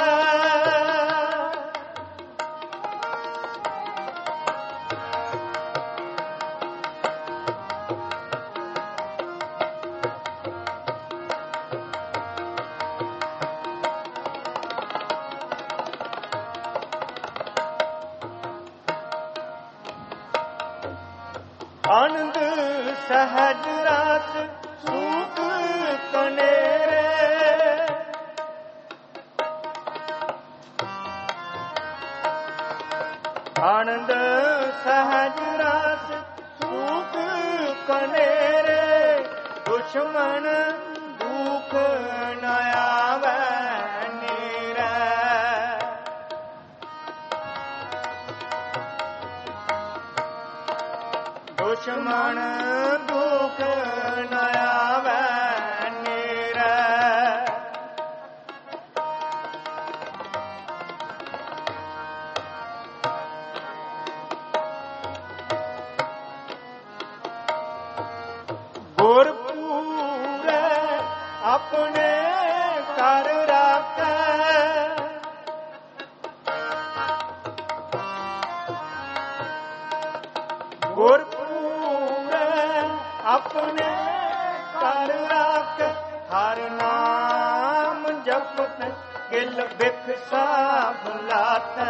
ਆਨੰਦ ਸਹਿਜ ਰਸ ਸੂਖ ਕਨੇਰੇ ਆਨੰਦ ਸਹਜ ਰਸ ਸੁਖ ਕਨੇਰੇ, ਦੁਸ਼ਮਨ ਦੁਖ ਨ ਆਵੈ ਨੀਰੈ। ਦੁਸ਼ਮਨ ਦੁਖ ਨ ਆਵੈ ਨੀਰੈ। ਗੁਰ ਪੂਰੈ ਆਪਣੇ ਘਰ ਰਾਖੈ, ਗੁਰ ਪੂਰੈ ਆਪਣੇ ਘਰ ਰਾਖੈ। ਹਰ ਨਾਮ ਜਪਤ ਕਿਲ ਬਿਖ ਸਾਭ ਲਾਤੈ,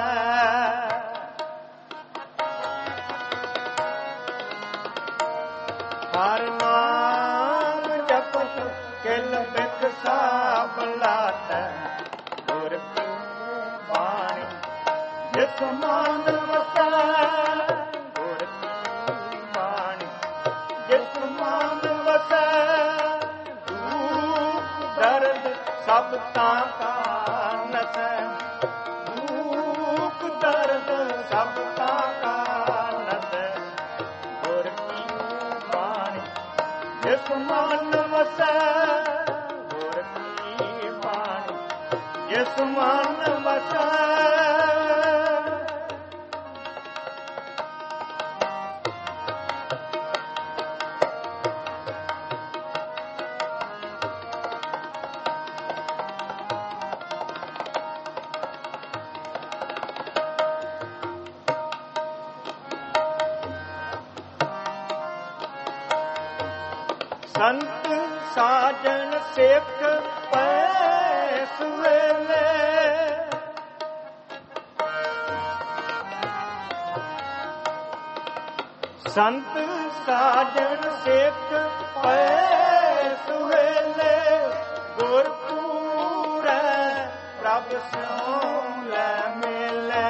ਹਰ ਨਾਮ ਜਪਤ ਕਿਲ ਬਿਖ ਸਾਭ ਲਾਤੈ। ਗੁਰ ਕੀ ਬਾਣੀ ਜਿਸ ਮਨ ਵਸੈ, ਗੁਰ ਕੀ ਬਾਣੀ ਜਿਸ ਮਨ ਵਸੈ। ਦੁਖ ਦਰਦ ਸਭ ਤਾਂ ਕਾ ਨਸੈ, ਦੁਖ ਦਰਦ ਸਭ ਤਾਂ ਕਾ ਨਸੈ। ਗੁਰ ਕੀ ਬਾਣੀ ਜਿਸ ਮਨ ਵਸੈ, ਗੁਰ ਕੀ ਬਾਣੀ ਜਿਸ ਮਨ ਵਸੈ। ਸੰਤ ਸਾਜਨ ਸਿੱਖ ਪੈ ਸੁਵੇਲੇ, ਸੰਤ ਸਾਜਨ ਸਿੱਖ ਪੈ ਸੁਵੇਲੇ। ਗੁਰ ਪੂਰੈ ਪ੍ਰਭ ਸਿਉ ਲੈ ਮਿਲੈ,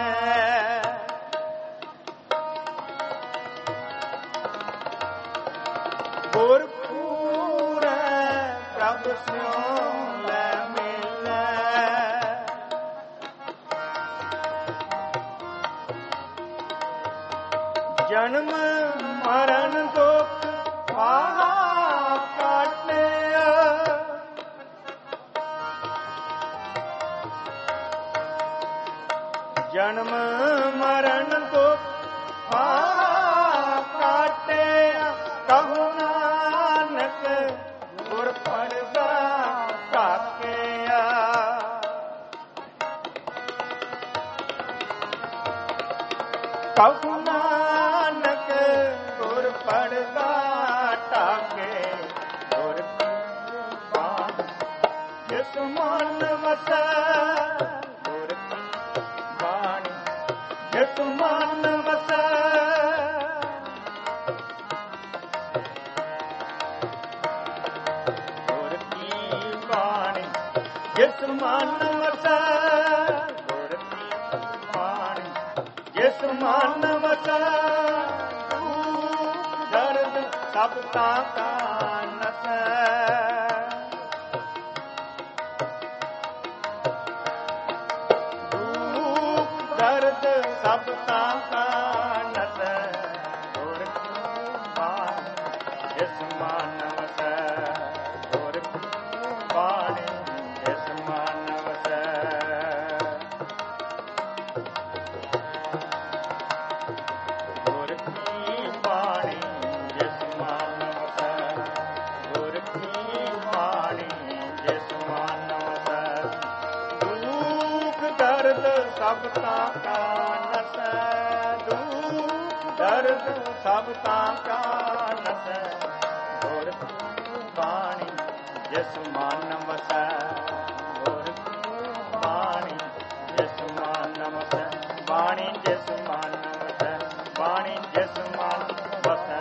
ਗੁਰ ਪ੍ਰਭ ਸਿਉ ਲੈ ਮਿਲੈ। ਜਨਮ ਮਰਨ ਦੁਖ ਪਾਹਾ ਕਾਟਿਆ, ਜਨਮ ਮਰਨ ਦੁਖ ਪਾਹਾ ਕਾਟਿਆ। ਕਹੋ ਨਾਨਕ ਗੁਰ ਪੜਦਾ ਢਾਕਿਆ, ਕਹੋ ਨਾਨਕ ਗੁਰ ਪੜਦਾ ਢਾਕੇ। ਗੁਰ ਕੀ ਬਾਣੀ ਜਿਸ ਮਨ ਵਸੈ, ਗੁਰ ਕੀ ਬਾਣੀ ਜਿਸ ਮਨ ਵਸੈ। ਜਿਸ ਮਨ ਵਸੈ, ਗੁਰ ਕੀ ਬਾਣੀ ਜਿਸ ਮਨ ਵਸੈ। ਦੁਖ ਦਰਦ ਸਭ ਤਾਂ ਕਾ ਨਸੈ, ਦੁਖ ਦਰਦ ਸਭ ਤਾਂ ਕਾ ਨਸੈ। ਗੁਰ ਕੀ ਬਾਣੀ ਜਿਸ ਮਨ ਵਸੈ, ਗੁਰ ਕੀ ਬਾਣੀ ਜਿਸ ਮਨ ਵਸੈ। ਗੁਰ ਕੀ ਬਾਣੀ ਜਿਸ ਮਨ ਵਸੈ, ਗੁਰ ਕੀ ਬਾਣੀ ਜਿਸ ਮਨ ਵਸੈ। ਦੁਖ ਦਰਦ ਸਭ ਤਾਂ ਕਾ ਨਸੈ, ਦੁਖ ਦਰਦ ਸਭ ਤਾਂ ਕਾ ਨਸੈ। ਗੁਰ ਕੀ ਬਾਣੀ ਜਿਸ ਮਨ ਵਸੈ, ਗੁਰ ਕੀ ਬਾਣੀ ਜਿਸ ਮਨ ਵਸੈ। ਬਾਣੀ ਜਿਸ ਮਨ ਵਸੈ, ਬਾਣੀ ਜਿਸ ਮਨ ਵਸੈ।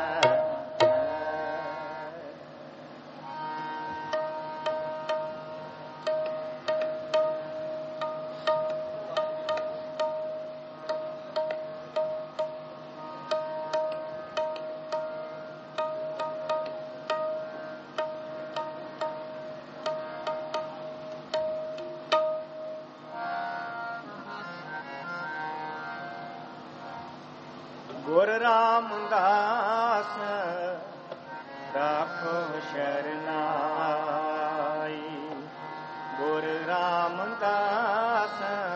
गुर रामदास राखो शरनाई। गुर रामदास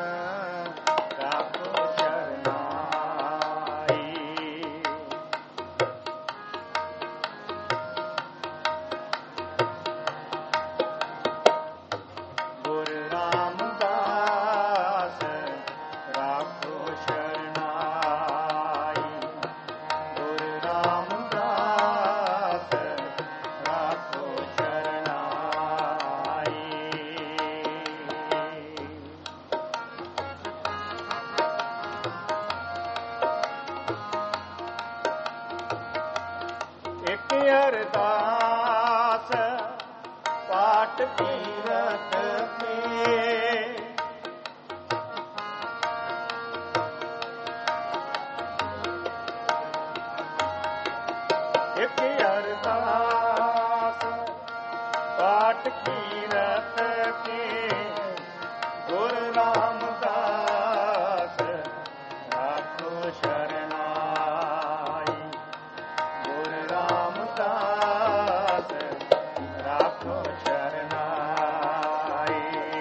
राखो शरनाई। गुर रामदास राखो शरनाई। गुर रामदास राखो शरनाई। एक अरदास पाठ तीरथ के। एक अरदास पाठ तीरथ के। गुर रामदास राखो शरनाई। गुर रामदास राखो शरनाई।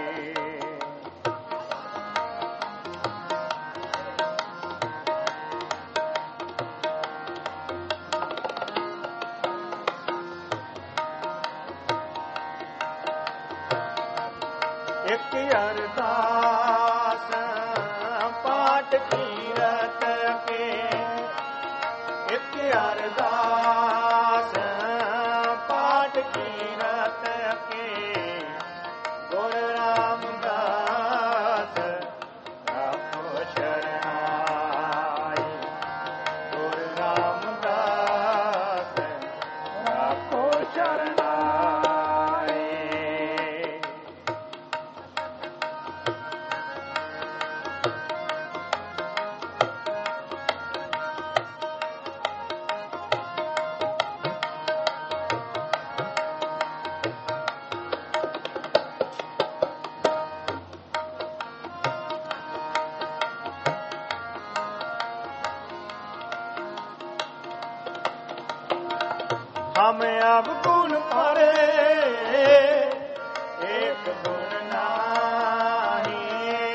एक अरदास पाठ तीरथ के। एक अरदास पाठ तीरथ के। गुर रामदास राखो शरनाई। गुर रामदास राखो शरनाई। हम अब गुण परे एक गुण नाही।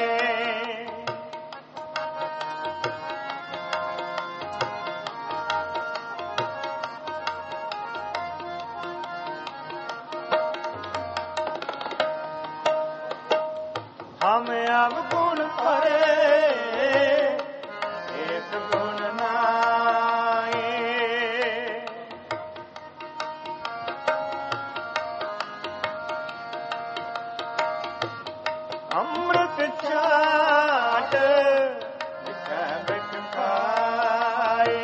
हम अब गुण परे एक गुण नाही। अमृत चाट बिख बिख खाए।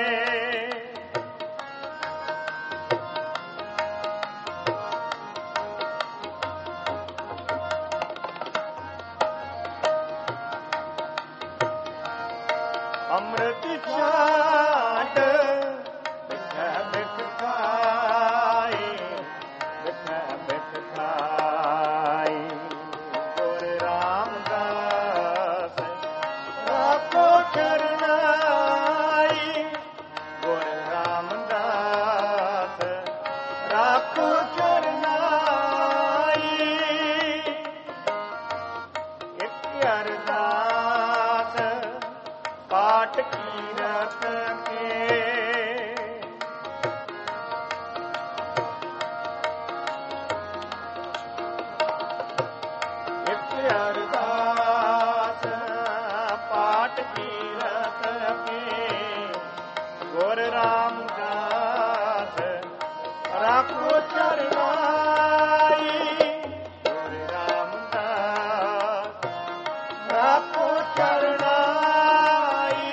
अमृत चाट बिख बिख खाए। बिख बिख खाए। गुर रामदास राखो शरनाई। गुर रामदास राखो शरनाई। एक अरदास पाठ तीरथ के। एक अरदास पाठ तीरथ के। गुर रामदास राखो शरनाई। गुर रामदास राखो शरनाई।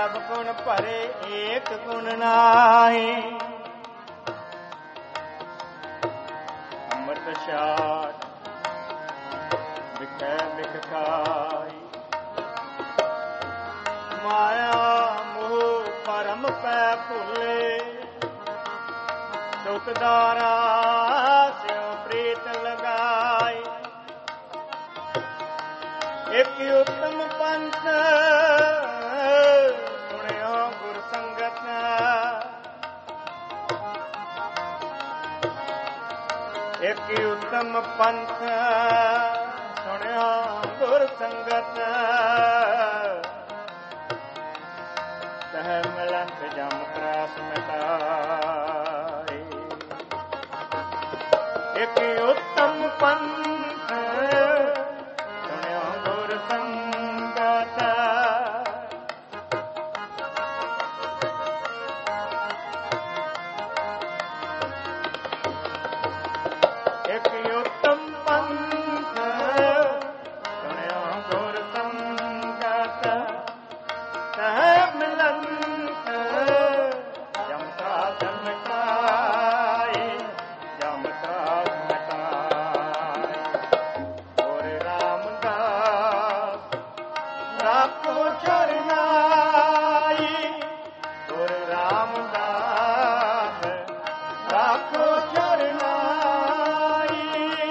सब गुण भरे एक गुण नाही। अमृत शाट बिकै बिक खाई, माया मोह परम पै भुले, दुखदारा स्यों प्रीत लगाई। एक उत्तम पंथ सुनियो गुर संगत, एक उत्तम पंथ सुनियो गुर संगत। तह मिलत जम त्रास मिटाई, एक उत्तम पंथ सुनियो गुर संगत। एक उत्तम पंथ सुनियो गुर संगत, तह मिलंत जम त्रास मिटाई, जम त्रास मिटाई। गुर रामदास राखो चरनाई, गुर रामदास राखो चरनाई।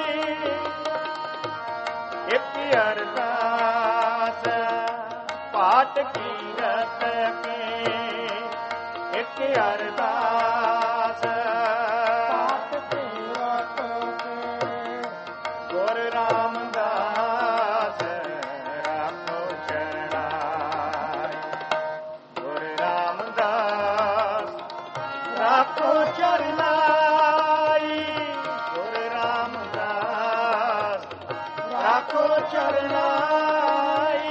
एक अरदास पाठ कीरत के, एक अरदास पाठ कीरत के। गुर रामदास राखो चरनाई, गुर रामदास राखो चरनाई, गुर रामदास राखो चरनाई।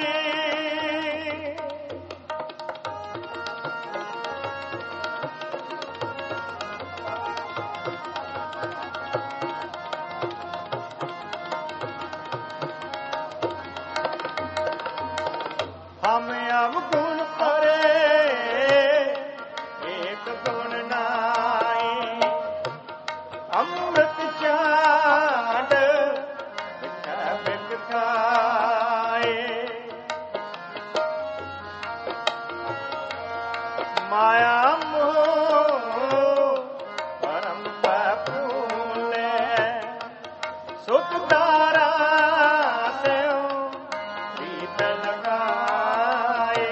हम अब गुण परे एक गुण नाई, अमृत चाट बिकै बिक खाए। माया मोह परम पै भूले, सुखदारा स्यों प्रीत लगाए।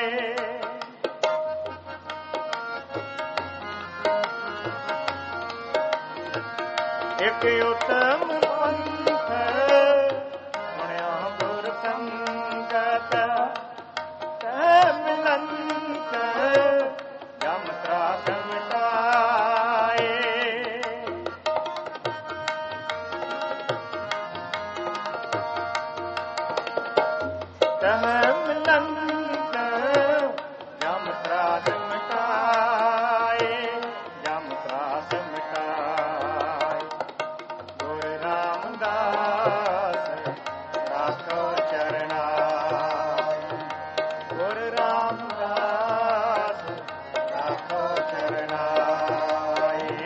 एक उत्तम पंथ सुनियो गुर संगत, तह मिलंत जम त्रास मिटाए। तह मिलंत जम त्रास मिटाए, जम त्रास मिटाए। गुर रामदास राखो चरनाई, गुर रामदास राखो चरनाई।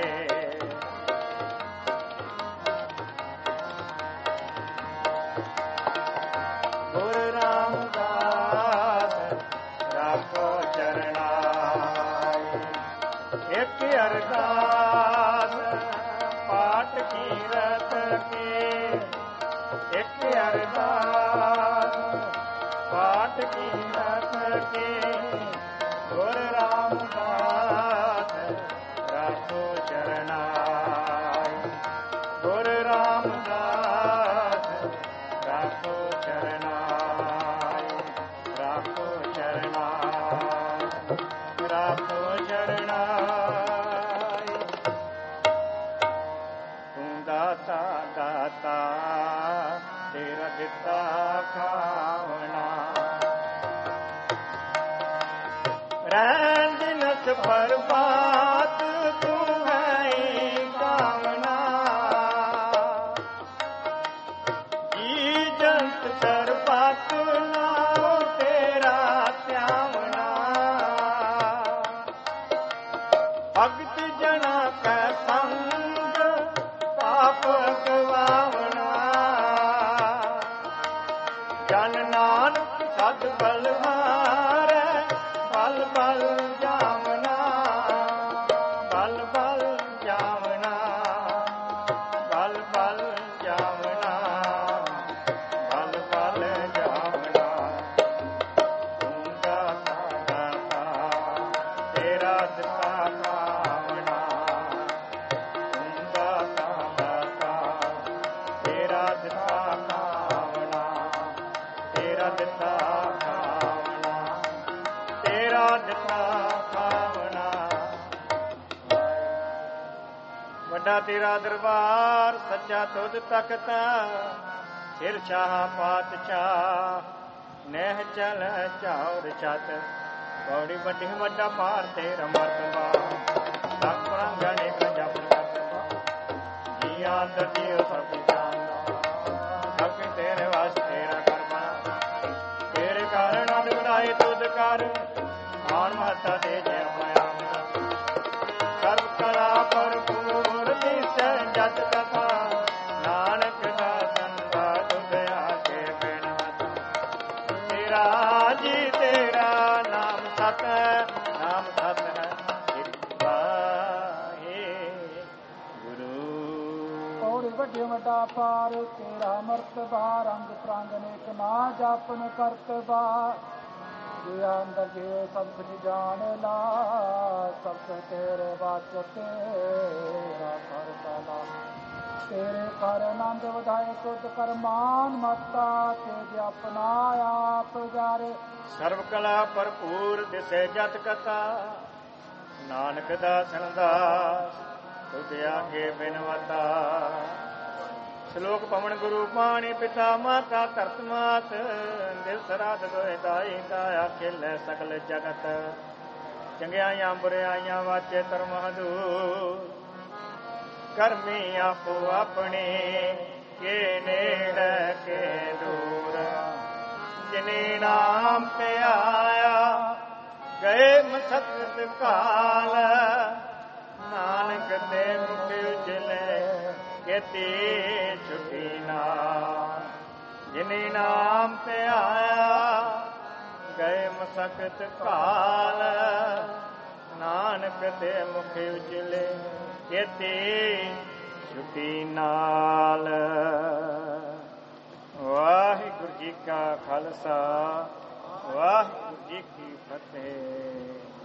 गुर रामदास राखो चरनाई। एक अरदास पाठ कीरत के, एक अरदास पाठ कीरत के। गुर रामदास राखो चरनाई, गुर रामदास राखो चरनाई, राखो चरनाई, राखो चरनाई। तू दाता दाता तेरा दिता खावना, रैंद नस भर बात तू है कामना। जी जंत कर बात ना तेरा त्यावना, ਭਗਤ ਜਨਾ ਕੈ ਸੰਗ ਪਾਪ ਗਵਾਵਣਾ। ਜਨ ਨਾਨਕ ਸਦ ਬਲਹਾਰੈ ਬਲ ਬਲ ਜਾਵਨਾ। ਬਲ ਬਲ ਜਾਵਨਾ ਬਲ ਬਲ ਜਾਵਨਾ ਬਲ ਬਲ ਜਾਵਨਾ। ਤੂੰ ਦਾਤਾ ਦਾਤਾ ਤੇਰਾ ਦਿੱਤਾ ਕਾਵਣਾ। ਤੂੰ ਦਾਤਾ ਦਾਤਾ ਤੇਰਾ ਦਿੱਤਾ ਕਾਵਣਾ। ਤੇਰਾ ਦਿੱਤਾ ਕਾਵਣਾ ਤੇਰਾ ਦਿੱਤਾ ਕਾਵਣਾ। ਵੱਡਾ ਤੇਰਾ ਦਰਬਾਰ ਸੱਚਾ ਤੁਧ ਤਖਤਾ। ਸਿਰ ਸ਼ਾਹ ਪਾਤਸ਼ਾਹ ਨਹਿ ਚਲ ਝਾਉਰ ਛਤ। ਬੌੜੀ ਵੱਡੀ ਵੱਡਾ ਪਾਰ ਤੇਰਾ ਮਰਤਬਾ। ਲੱਖ ਪ੍ਰਾਂਗਣੇ ਪ੍ਰਜਾ ਪ੍ਰਤਪਾ। ਜੀਆਂ ਦਰ ਜੀਉ ਸਭ ਜਾਣਦਾ। ਸਭ ਤੇਰੇ ਵਾਸਤੇ ਤੇਰਾ ਕਰ ਬਣਾ। ਤੇਰੇ ਕਾਰਨ ਅਦ ਬਣਾਏ ਤੁਧ ਕਰ। ਮਾਨ ਮਹੱਤਾ ਦੇ ਜੈ ਮਾਇਆ। ਸਰਬ ਕਲਾ ਭਰਪੂਰ ਦਿਸੈ ਜਤ ਕਥਾ। ਨਾਨਕ ਦਾਸਨ ਦਾ ਤੁਧ ਆਗੇ ਬਿਨਵਤਾ। ਤੇਰਾ ਜੀ ਤੇਰਾ ਨਾਮ ਸਤ ਹੈ। ਨਾਮ ਸਤ ਹੈ ਕਿਰਪਾ ਹੈ ਗੁਰੂ। ਔਰ ਵੱਡੇ ਵੱਡਾ ਪਾਰ ਤੇਰਾ ਮਰਤਬਾ। ਰੰਗ ਪ੍ਰਾਂਗ ਨੇਕ ਨਾ ਜਾਪਨ ਕਰਤਬਾ। ਜੇ ਅੰਦਰ ਜੇ ਸਭ ਕੁਝ ਜਾਣ ਲਾ। ਸਭ ਕੁਝ ਤੇਰੇ ਬਾਚ ਤੇਰਾ ਕਰ ਕਾਲਾ। ਤੇਰੇ ਕਰ ਆਨੰਦ ਵਧਾਏ ਤੁਧ ਕਰ ਮਾਨ ਮਤਾ। ਤੇਜ ਆਪਣਾ ਆਪ ਜਾਰੇ। ਸਰਬ ਕਲਾ ਭਰਪੂਰ ਦਿਸੈ ਜਤ ਕਥਾ। ਨਾਨਕ ਦਾਸਨ ਦਾਸ ਤੁਧ ਆਗੇ ਬਿਨਵਤਾ। ਸ਼ਲੋਕ ਪਵਨ ਗੁਰੂ ਪਾਣੀ ਪਿਤਾ ਮਾਤਾ ਧਰਤ ਮਾਤ। ਦਿਲ ਸਰਾਧ ਦੋਇ ਦਾਈ ਦਾਇਆ ਖੇਲੇ ਸਕਲ ਜਗਤ। ਚੰਗਿਆਈਆਂ ਬੁਰਿਆਈਆਂ ਵਾਚੇ ਧਰਮ ਹਦੂਰ। ਕਰਮੀ ਆਪੋ ਆਪਣੇ ਕੇ ਨੇੜੇ ਕੇ ਦੂਰ। ਜਿਨੇ ਨਾਮ ਤੇ ਆਇਆ ਗਏ ਮਸਕਤ ਕਾਲ। ਨਾਨਕ ਦੇ ਮੁਖ ਉਜਲੇ ਕੇਤੀ ਛੁਟੀ ਨਾ। ਜਿਨੇ ਨਾਮ ਤੇ ਆਇਆ ਗਏ ਮਸਕਤ ਕਾਲ। ਨਾਨਕ ਦੇ ਮੁਖ ਉਜਲੇ ਕੇਤੀ ਛੁਟੀ ਨਾਲ। ਵਾਹਿਗੁਰੂ ਜੀ ਕਾ ਖਾਲਸਾ ਵਾਹਿਗੁਰੂ ਜੀ ਕੀ ਫਤਿਹ।